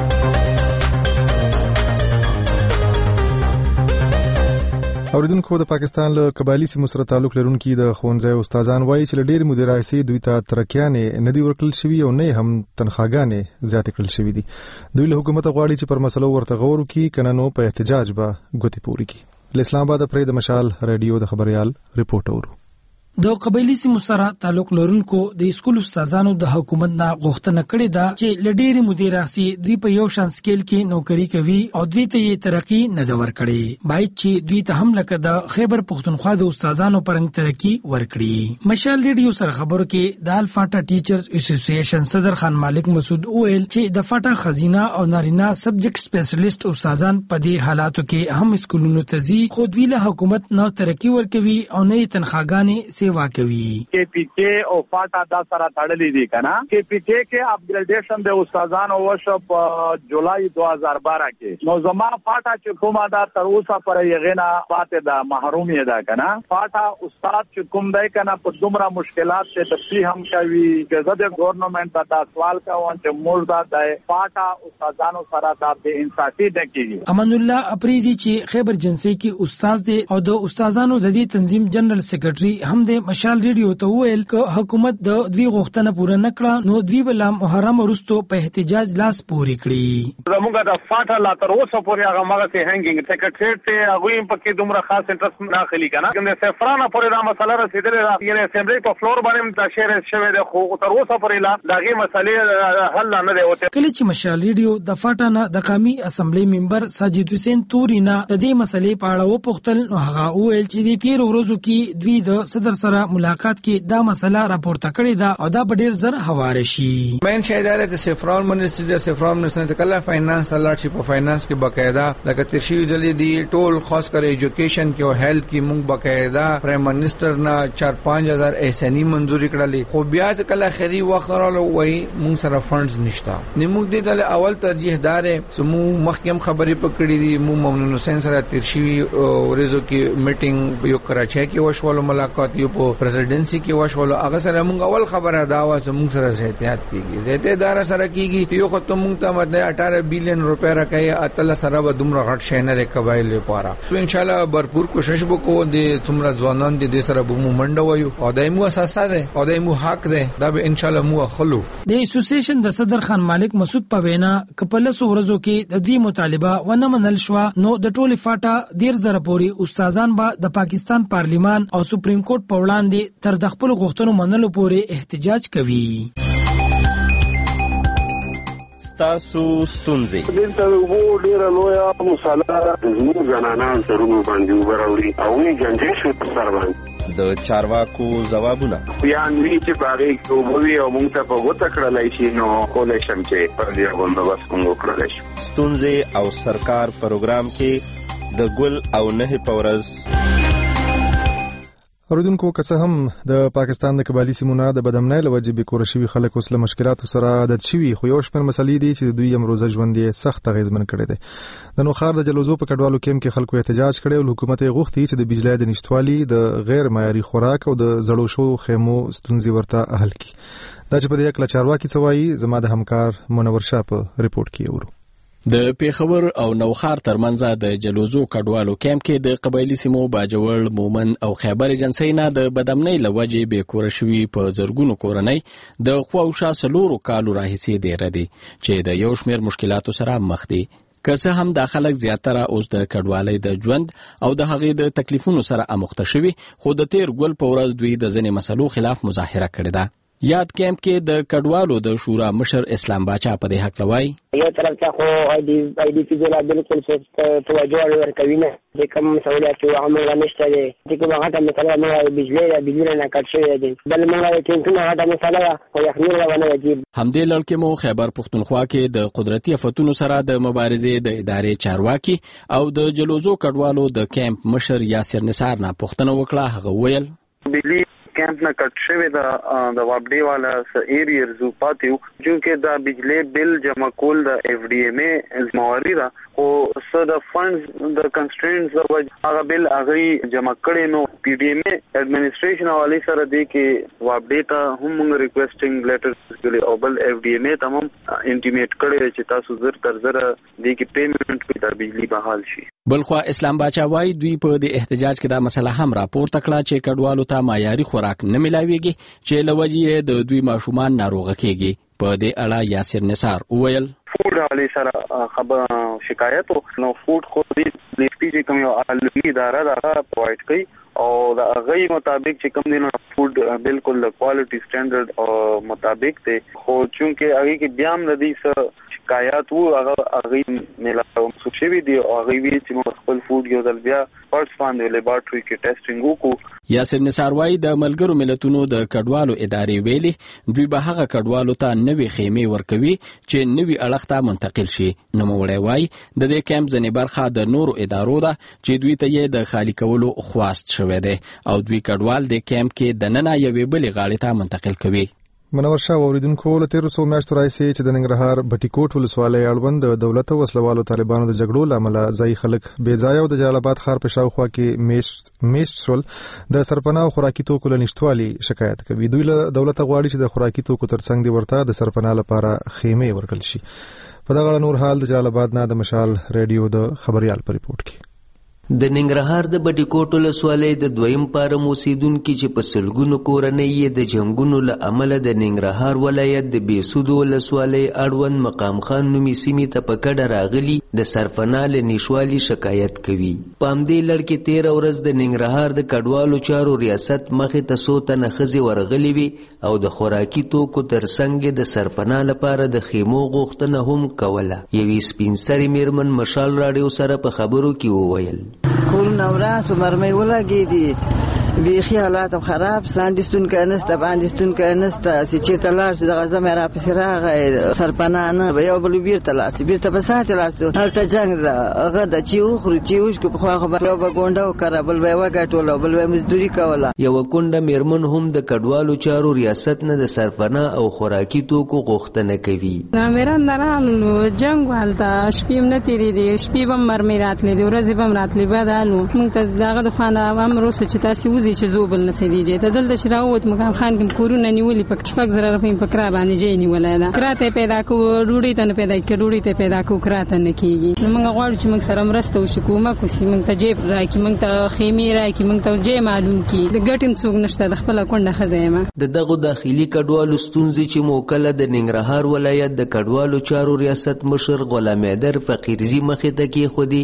اوریدونکو د پاکستان له قبایلی سیمو سره تعلق لرونکي د ښوونځي استادان وایي چې له ډېر مودې راهیسې دوی ته ترکیانې نه دي ورکړل شوي او نه هم تنخواګانې زیاتې کړل شوي دي. دوی له حکومت غواړي چې پر مسلو ورته غور وکړي، کنه نو په احتجاج به ګوتې پورې کړي. له اسلام آباد پرې د مشال رادیو د خبريال ریپورت اورو. د قبایلی سیمو سره تعلق لرونکو د اسکول استادانو د حکومت نه غوښتنه کړې ده چې لډيري مدیر راسي دوی په یو شان سکیل کې نوکری کوي او دوی ته یې ترقی نه دا ورکړي، باید چې دوی ته هم لکه د خیبر پښتونخوا د استادانو پرنګ ترقی ورکړي. مشال ریډیو سره خبرو کې د الفاټا ټیچرز اسوسییشن صدر خان مالک مسعود وویل چې د فاټا خزینه او نارینه سبجیکټ سپیشلیست استادان په دې حالاتو کې هم اسکولونو ته ځي، خو دوی له حکومت نه ترقی ورکوي او نه تنخواګانې सेवा کوي. KPK او فاټا دا سره تړلې دي کنه. KPK کې اپګریډیشن د استادانو وشو په جولای 2012 کې. نو زما فاټا چې کومه دا تر اوسه پر یغینا پاتې دا محرومي ده کنه. فاټا استاد چې کوم دی کنه په دومره مشکلات ته تفصیل هم کوي چې زده ګورنمنت ته سوال کوي چې موږ دا فاټا استادانو سره د انصافي نه کیږي. امان الله اپریدي چې خیبر جنسي کې استاد دی او د استادانو د دې تنظیم جنرال سیکریټري هم د مشال ریډیو ته ویل ک حکومت د دوی غوښتنه پوره نکړه نو دوی بل محرم ورستو په احتجاج لاس پوري کړی. زموږ د فاټا لا تر اوسه پورې هغه مغه ته هنګینګ سیکریټریټ ته هغه په کې دومره خاص انټرست نه خلی کنه کوم سفرانه پورې دا مسله رسیدلې یعنی اسمبلی په فلور باندې د شهر شوه د خو تر اوسه پورې لا دغه مسلې حل نه دی وته. کله چې مشال ریډیو د فاټا نه د قومي اسمبلی ممبر ساجد حسین تورینا د دې مسلې په اړه وپوښتل نو هغه وویل چې د 13 ورځو کې دوی د صدر سره ملاقات کې دا مسله راپورته کړې ده او دا په ډیر زر حواله شي. مین شایدار د سفران منسټری د سفران منسټری کله فاینانس لاټ په فاینانس کې باقاعده لکه تشریح جلې دی ټول خاص کر ایجوکیشن کې او هیلث کې موږ باقاعده پرایم منسٹر نه 4-5000 احسانی منزوري کړلې خو بیا کله خري وخت رااله وای موږ سره فندز نشتا نیموږ دې ته اول ترجیح دار سمو مخکم خبرې پکړې دي مو ممنون حسین سره ترشي ورزو کې میټینګ یو کراچۍ کې وشول ملاقات یو په پریزیدنسي کې وشول هغه سره موږ اول خبره دا و چې موږ سره احتیاط کیږي زیاته اداره سره کیږي یو خو ته موږ ته مده 18 بلین روپے راکې اتل سره به دومره غټ شینه رکوایل لپاره تو ان شاء الله भरपूर کوشش وکړو د څومره ځوانان د سره به مو منډه وایو او دایمو اساسه ده او دایمو حق ده دا به ان شاء الله مو خلو. د اسوسییشن د صدر خان مالک مسعود پوینا کپل سورزو کې د دې مطالبه ونه منل شو نو د ټولي فاټا ډیر زره پوري استادان به د پاکستان پارلیمان او سپریم کورټ په وړاندې تر د خپل غوښتنو منلو پورې احتجاج کوي. تاسو ستونزې دلته وو ډیر لویه مصالحه زموږ جنانان سرونو باندې وراوړي او یې جنجې شو په سر باندې د چارواکو ځوابونه بیان وی چې باغې کوموي او موږ ته په وته کړلای شي نو کولای شم چې پر دې باندې بس کوم وکړلای شي ستونزې او سرکار پروګرام کې د ګل او نه پورز اوریدونکو که څه هم د پاکستان د قبایلی سیمونو د بدامنۍ له وجې بېکوره شوي خلک اوس له مشکلاتو سره عادت شوي خو یو شمېر مسلې دي چې د دوی امروزه ژوند یې سخت اغېزمن کړی دی د نوښار د جلوزو په کډوالو کیمپ کې خلکو احتجاج کړی او حکومت یې غوښتي چې د بجلۍ د نشتوالي د غیر معیاري خوراک او د زړو شوو خیمو ستونزې ورته حل کړي دا چې په دې اړه چارواکي څه وایي زما د همکار منور شاه په ریپورت کې اورو د پیښور او نوښار ترمنځ د جلوزو کډوالو کیمپ کې د قبایلی سیمو باجوړ مومن او خیبر ایجنسی نه د بدامنۍ لوجې بیکوره شوي په زرګونو کورنۍ د خواوشا سلورو کالو راهیسې دی ردي چې د یو شمېر مشکلاتو سره مخ دي که څه هم دا خلک زیاتره اوس د کډوالۍ د ژوند او د هغې د تکلیفونو سره اموخته شوي خو د تیر ګل په ورځ دوی د ځینې مسلو خلاف مظاهره کړې ده یاد کیمپ کې د کډوالو د شورا مشر اسلام باچا په دې حق لوي یو طرف ته خو آی ډی پی جلا بالکل توجه ورکوي نه د کوم سہولت او عمل نشته دي چې کومه غټه مثلا موږ بجلی نه کټ شوی دي بل موږ ټینګونه غټه مثلا خو یخني روانه دي همدې لړ کې مو خیبر پښتونخوا کې د قدرتي آفتونو سره د مبارزې د ادارې چارواکي او د جلوزو کډوالو د کیمپ مشر یاسر نثار نه پوښتنه وکړه هغه ویل بجلی کیمپ نه کټ شوی د وابډي والا ایریا زو پاتیو چې دا بجلی بل جمع کول د اف ډي ام ای زمواري دا او سو د فندز د کنسترینټس هغه بل هغه جمع کړي نو پی ډي ام ای ایڈمنسټریشن والی سره دی کې وابډي ته هم موږ ریکویسټینګ لیټرز کړي او بل اف ډي ام ای ته هم انټیمیټ کړي چې تاسو زر تر زر دی کې پیمنټ کوي د بجلی بحال شي بلخوا اسلام باچا وايي دوی په دې احتجاج کې دا مسله هم راپورته کړه چې کډوالو ته معیاري خوراک نه ملاويږي چې لوجې د دوی ماشومان ناروغه کېږي په دې اړه یاسر نثار وویل فوډ علی سره خبر شکایت نو فوډ خو دې پی جی کوم یو عالمي اداره دا پرووایډ کوي او دا غي مطابق چې کوم دینه فوډ بالکل کوالټي سټانډرډ او مطابق ته خو چونکه هغه کې بیا هم ندي شکایت وو هغه ملاو سوچوي دي او هغه وی چې خپل فوډ یو ځل بیا فرست باندې لیبارټري کې ټیسټینګ وکړو یاسر نثار وايي د ملګرو ملتونو د کډوالو ادارې ویلي دوی به هغه کډوالو ته نوې خیمې ورکوي چې نوې اړخ ته منتقل شي نو وړي وايي د دې کیمپ ځنې برخه د نورو ادارو ده چې دوی ته یې د خالی کولو خواست شوی دی او دوی کډوال د کیمپ کې د نننه یوې بلې غاړې ته منتقل کوي منور شاه اوریدونکو له 1300 میاشتو راځي چې د ننګرهار بټي کوټ ولسوالۍ اړوند د دولت او وسلوالو طالبانو د جګړو لامل ځای خلک بې ځای او د جلال آباد ښار په شاوخوا کې میشت شول د سرپناه خوراکي توکو له نشټوالي شکایت کوي دوی له دولت غواړي چې د خوراکي توکو ترڅنګ دی ورته د سرپناه لپاره خیمه ورکړل شي په دغه نور حال د جلال آباد نه د مشال ریډیو د خبريال په ریپورت کې د ننګرهار د بټي کوټ ولسوالۍ د دویم پارم اوسیدونکو چې په سلګونو کورنۍ د جنگونو له امله د ننګرهار ولایت د بیسود ولسوالۍ اړوند مقام خان نومي سیمې ته په کډه راغلي د سرپناه له نشوالي شکایت کوي په همدې لړ کې 13 ورځ د ننګرهار د کډوالو چارو ریاست مخې ته څو تنه ښځې ورغلي وي او د خوراکي توکو ترڅنګ د سرپناه لپاره د خیمو غوښتنه هم کوله یوې سپین سرې میرمن مشال راډیو سره په خبرو کې وویل کورونه وراسو مرمۍ ولګېدي بیخي حالات خراب ساندستون که نسته باندستون که نسته چې چېرته لاړ شو دغه زه مې راپسې راغی سرپناه نه به یو بل بیرته لاړ شو بیرته به ساتې لاړ شو هلته جنګ ده هغه ده چې وخورو چې وشکو پخوا خو به یو به ګونډه وکړه بل به یې وګټوله بل به یې مزدوري کوله یوه کونډه میرمن هم د کډوالو چارو ریاست نه د سرپناه او خوراکي توکو غوښتنه کوي میران درالو جنګ هلته شپې هم نه تېرېدې شپې به هم مرمۍ راتلې دي ورځې به هم راتلې بد حالو موږ ته دغه د خوانه امر وسو چې تاسې وځئ چې زوبل نسیږي ته دلته چې راووت مقام خان کې کورونه نیولې په 6,000 روپۍ په کرا باندې جې نیولای دا کراته پیدا کو ډوډۍ ته نه پیدا کې ډوډۍ ته پیدا کو کراته نه کیږي نو موږ غواړو چې موږ سره مرسته وشو کومه کوسي موږ ته جیب راکې موږ ته خیمه راکې موږ ته جې معلوم کی د ګټم څوک نشته د خپل کونډه خزایمه د دغه داخلي کډوالو ستونزې چې موکله د ننګرهار ولایت د کډوالو چارو ریاست مشر غلام حیدر فقیرزی مخې ته کې خودي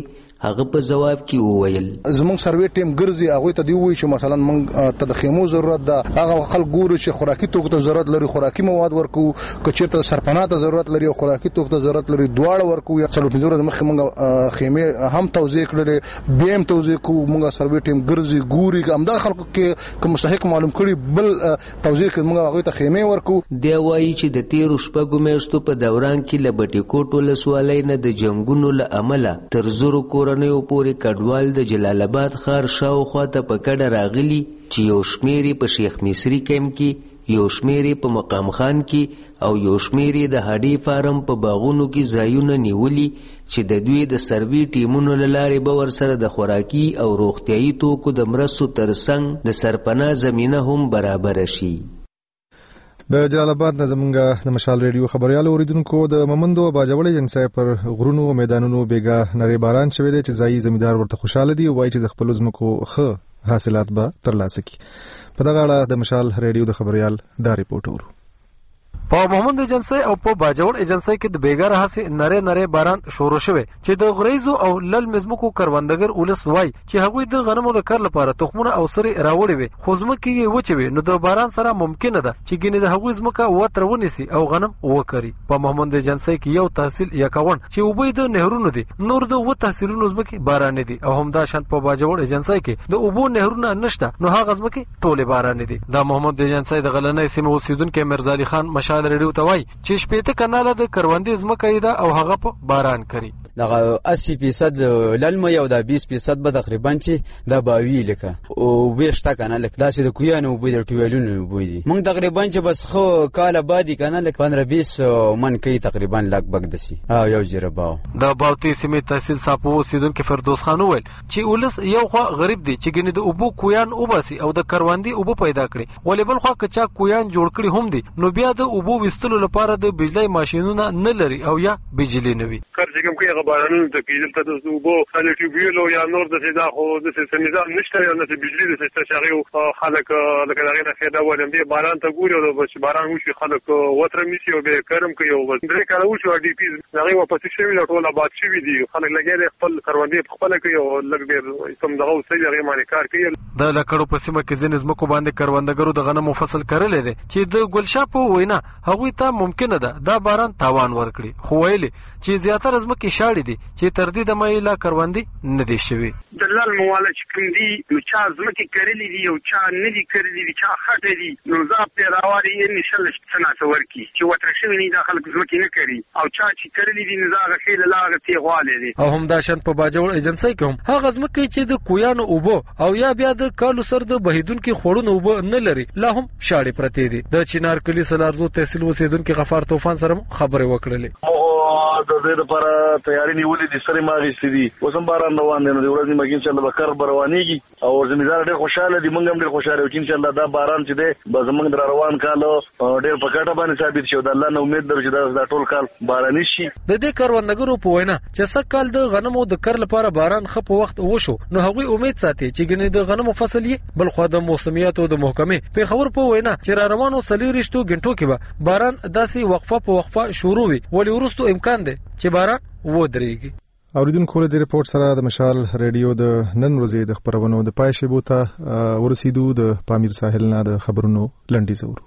هغه په جواب کې وویل زموږ سروې ټیم ګرځي هغه ته دی وایي چې مثلا موږ ته د خیمو ضرورت ده هغه خلک ګوري چې خوراکي توکو ته ضرورت لري خوراکي مواد ورکو کچېرته سرپناه ته ضرورت لري او خوراکي توکو ته ضرورت لري دواړه ورکو یا څلور پنځه ورځې مخکې موږ خیمې هم توزیع کړلې بیا هم توزیع کوو موږ سروې ټیم ګرځي ګوري همدا خلکو کې کوم مستحق معلوم کړي بل توزیع کې موږ هغه ته خیمې ورکو دی وایي چې د تیرو شپږو میاشتو په دوران کې له بټي کوټ ولسوالۍ نه د جنګونو له امله تر زرو کورنیو پورې کډوال د جلال آباد ښار شاوخوا ته په کډه راغلي چې یو شمېر یې په شیخ مصري کیمپ کې یو شمېر یې په مقام خان کې او یو شمېر یې د هډې فارم په باغونو کې ځایونه نیولي چې د دوی د سروي ټیمونو له لارې به ورسره د خوراکي او روغتیایي توکو د مرستو ترڅنګ د سرپناه زمینه هم برابره شي. د جلال آباد نه زمونږ د مشال ریډیو خبريال اوریدونکو د ممندو باجوړ ایجنسی پر غرونو او میدانونو بیګا نری باران شوی دی چې ځای زمیدار ورته خوشاله دي او وایي چې د خپل زمکو ښه حاصلات به ترلاسه کړي. په دغه اړه د مشال ریډیو د خبريال دا ریپورت ورو. په محمد ایجنسی او په باجوړ ایجنسی کې د بیګار هڅې نری باران شروع شوه چې د غریزو او لل مزمکو کروندګر ولس وای چې هغوی د غنمو د کار لپاره تخمونه او سری راوړي وي خو زمکه یې وچوي نو د باران سره ممکن ده چې ګینه د هغوی زمکه وتر ونیسي او غنم وکړي. په محمد ایجنسی کې یو تحصیل یکاون چې وبې د نهرونو دي نور د و تحصیلونو زمکه باران دي او همدا شان په باجوړ ایجنسی کې د اوبو نهرونه نشته نو هغه زمکه ټوله باران دي. دا محمد ایجنسی د غلنۍ سیمه اوسیدونکو مرزا علي خان مشال ریډیو ته وای چې شپېته کناله د کروندې زمکه ده او هغه په باران کوي. دغه 80% للمه یو د 20% به تقریبا چې د باوی لکه او وېشته کنه لکه داسې د کویانو وبې د ټویلونو وبې دي موږ تقریبا چې بس خو کاله بعدی کنه لکه 15-20 من کوي تقریبا لګ بګ دسي او یو جرباو. د باوتی سیمه تحصیل صاحب اوسیدونکو فردوس خان وویل چې ولس یو خو غریب دي چې ګنې د اوبو کویان وباسي او د کروندې اوبو پیدا کړي ولې بل خو کچا کویان جوړ کړي هم دي نو بیا د اوبو وستلو لپاره د بجلی ماشينونه نه لري او یا بجلی نه وي. کوم کې غبارانو ته کېدل ته د اوبو الټیوبیلو یا نور د سیدا خو د نظام نشته یا د بجلی د سیستم شغله خلک لکه دغه نه خېدا ولې به باران ته ګوري او د باران وشي خلک وتر میسي او به کرم کوي او درې کاله وشو ډي پی دغه واپس شوی لا ټول آباد شوی دي خلک لګي خپل کروندې خپل کوي او لګ به سم دغه وسې دغه معنی کار کوي. د لکړو په سیمه کې ځینې زمکو باندې کروندګرو د غنمو فصل کړل دي چې د ګلشا په وینا هغوی ته ممکن ده دا باران تاوان ورکړي خو ویلي چې زیاتره زمکې شاړې دي چې تر دې د مایلا کروندې نه دي شوی. دلال موالج کندي نو چا زمکې کړلې دي او چا نه دي کړلې دي چا خټې دي نو زاب پیداواري یې نشل سناسه ورکی چې وتر شوی نه د خلک زمکې نه کړي او چا چې کړلې دي نزاغه خېل لاغه تیغواله دي. او هم دا شان په باجوړ ایجنسی کې هم هغه زمکې چې د کویانو اوبو او یا بیا د کالو سر د بهیدونکو خورونو اوبو نه لري لا هم شاړې پرتې دي. د چینار کلی سلارزو تحصیل اوسیدونکو غفار طوفان سره خبرې وکړلې. د دې لپاره تیاری نیولې دي سره ماغې سړي وسم باران روان دي نو د ورځې مګین چې الله بکر بروانيږي او زمیدار ډېر خوشاله دي موږ هم ډېر خوشاله یو چې ان شاء الله دا باران چې دی به زموږ در روان کال ډېر په کټه باندې ثابت شي او د الله نو امید درو چې دا ټول کال باراني شي. د دې کروندګرو په وینا چې څه کال د غنمو د کر لپاره باران خپ وخت وشو نو هغوی امید ساتي چې ګنې د غنمو فصل یې بل خو د موسمیاتو د محکمې په خبر په وینا چې را روانو سلیریشتو غنټو کې به باران داسي وقفه په وقفه شروع وي ولې ورستو امکان دی چې باران ودرېږي. اوریدونکو له دې ریپورت سره د مشال ریډیو د نن ورځې د خبرونو د پای شیبو ته ورسېدو. د پامیر ساحل نه د خبرونو لنډیز ورو.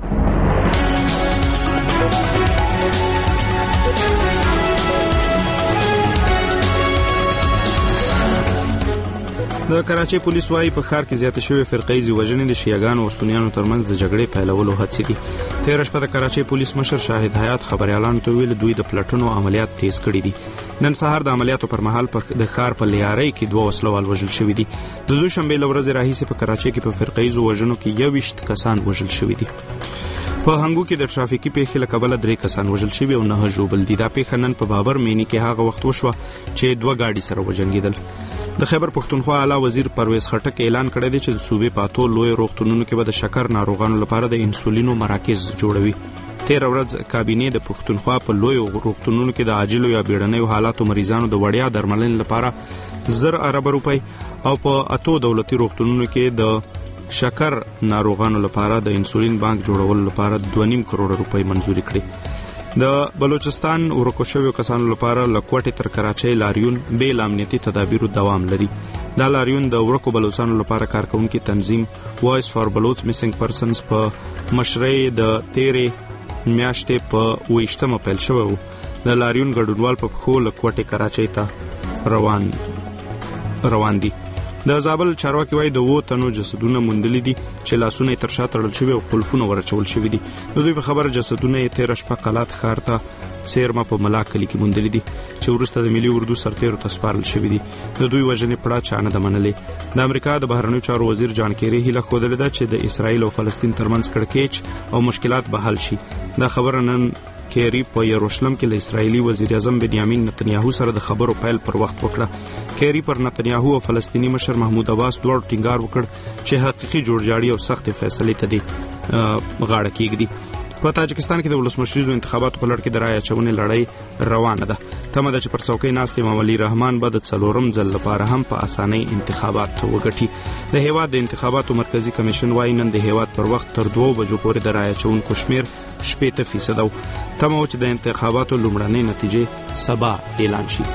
د کراچۍ پولیس وايي په ښار کې زیاته شوې فرقیزي وژنې د شیعاګانو او سنیانو ترمنځ د جګړې پیلولو هڅې دي. تېره شپه د کراچۍ پولیس مشر شاهد حیات خبريالانو ته ویل دوی د پلټنو عملیات تیز کړي دي. نن سهار د عملیاتو پر مهال د ښار په لیارۍ کې 2 وسلوال وژل شوي دي. د دوشنبې له ورځې راهیسې په کراچۍ کې په فرقیزو وژنو کې 21 کسان وژل شوي دي. په هنګو کې د ترافیکي پیښې له کبله 3 کسان وژل شوي او 9 ژوبل دي. دا پیښه نن په بابر مینی کې هغه وخت وشوه چې 2 ګاډي سره وجنګېدل. د خیبر پښتونخوا اعلی وزیر پرویز خټک اعلان کړی دی چې د صوبې په اتو لوی روغتونونو کې به د شکر ناروغانو لپاره د انسولینو مراکز جوړوي. 13 ورځ کابینې د پښتونخوا په لوی روغتونونو کې د عاجلو یا بیړنیو حالاتو مریضانو د وړیا درملنې لپاره 1,000 ارب روپۍ او په اتو دولتي روغتونونو کې د شکر ناروغانو لپاره د انسولین بانک جوړولو لپاره 2.5 کروڑ روپۍ منزوري کړې. د بلوچستان ورکو شویو کسانو لپاره له کوټې تر کراچۍ لاریون بېل امنیتي تدابیرو دوام لري. دا لاریون د ورکو بلوچستانو لپاره کارکونکي تنظیم وایس فار بلوچ میسنګ پرسنز په مشرۍ د تیرې میاشتې په 28 پیل شوی و. د لاریون ګډونوال په پښو له کوټې کراچۍ ته روان دي. د زابل چارواکي وايي د 2 تنو جسدونه موندلي دي چې لاسونه یې تر شا تړل شوي او قلفونه ورچول شوي دي. د دوی په خبره جسدونه یې 13 شپه قلات ښار ته څیرمه په ملا کلي کې موندلي دي چې وروسته د ملي اردو سرتیرو ته سپارل شوي دي. د دوی وژنې پړه چا نه ده منلې. د امریکا د بهرنیو چارو وزیر جان کیری هیله ښودلې ده چې د اسرائیل او فلسطین ترمنځ کړکېچ او مشکلات به حل شي. دا خبره نن کیری په یروشلم کې له اسرایلی وزیر اعظم بنیامین نتنیاهو سره د خبرو پیل پر وخت وکړه. کیری پر نتنیاهو او فلسطینی مشر محمود عباس دواړو ټینګار وکړ چې حقیقي جوړجاړي او سخت فیصلې ته دي غاړه کېږدي. په تاجکستان کې د ولسمشریزو انتخاباتو په لړ کې د رایې اچونې لړۍ روانه ده. تمه ده چې پر څوکۍ ناست امام علي رحمان به د 4م ځل لپاره هم په اسانۍ انتخابات وګټي. د هیواد د انتخاباتو مرکزی کمیشن وايي نن د هیواد پر وخت تر 2 بجو پورې د رایې اچونکو شمیر 80% و. تمه و چې د انتخاباتو لومړنۍ نتیجې سبا اعلان شي.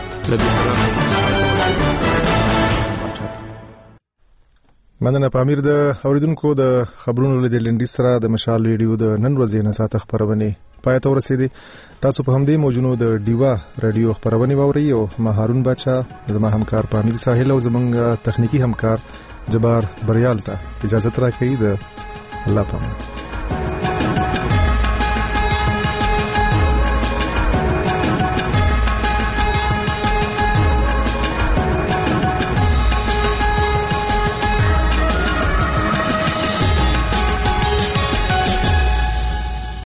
مننه پامیر. د اوریدونکو د خبرونو لیدل لنډی سره د مشال ریډیو د نن ورځې نه ساته خبرونه پای ته ورسېدي. تاسو په همدې موجونو د ډیوا رادیو خبرونه واوري او ما هارون بچا زما همکار پامیر ساحل او زمونږ تخنیکی همکار جبار بریال ته اجازه راکړئ. د الله پامان.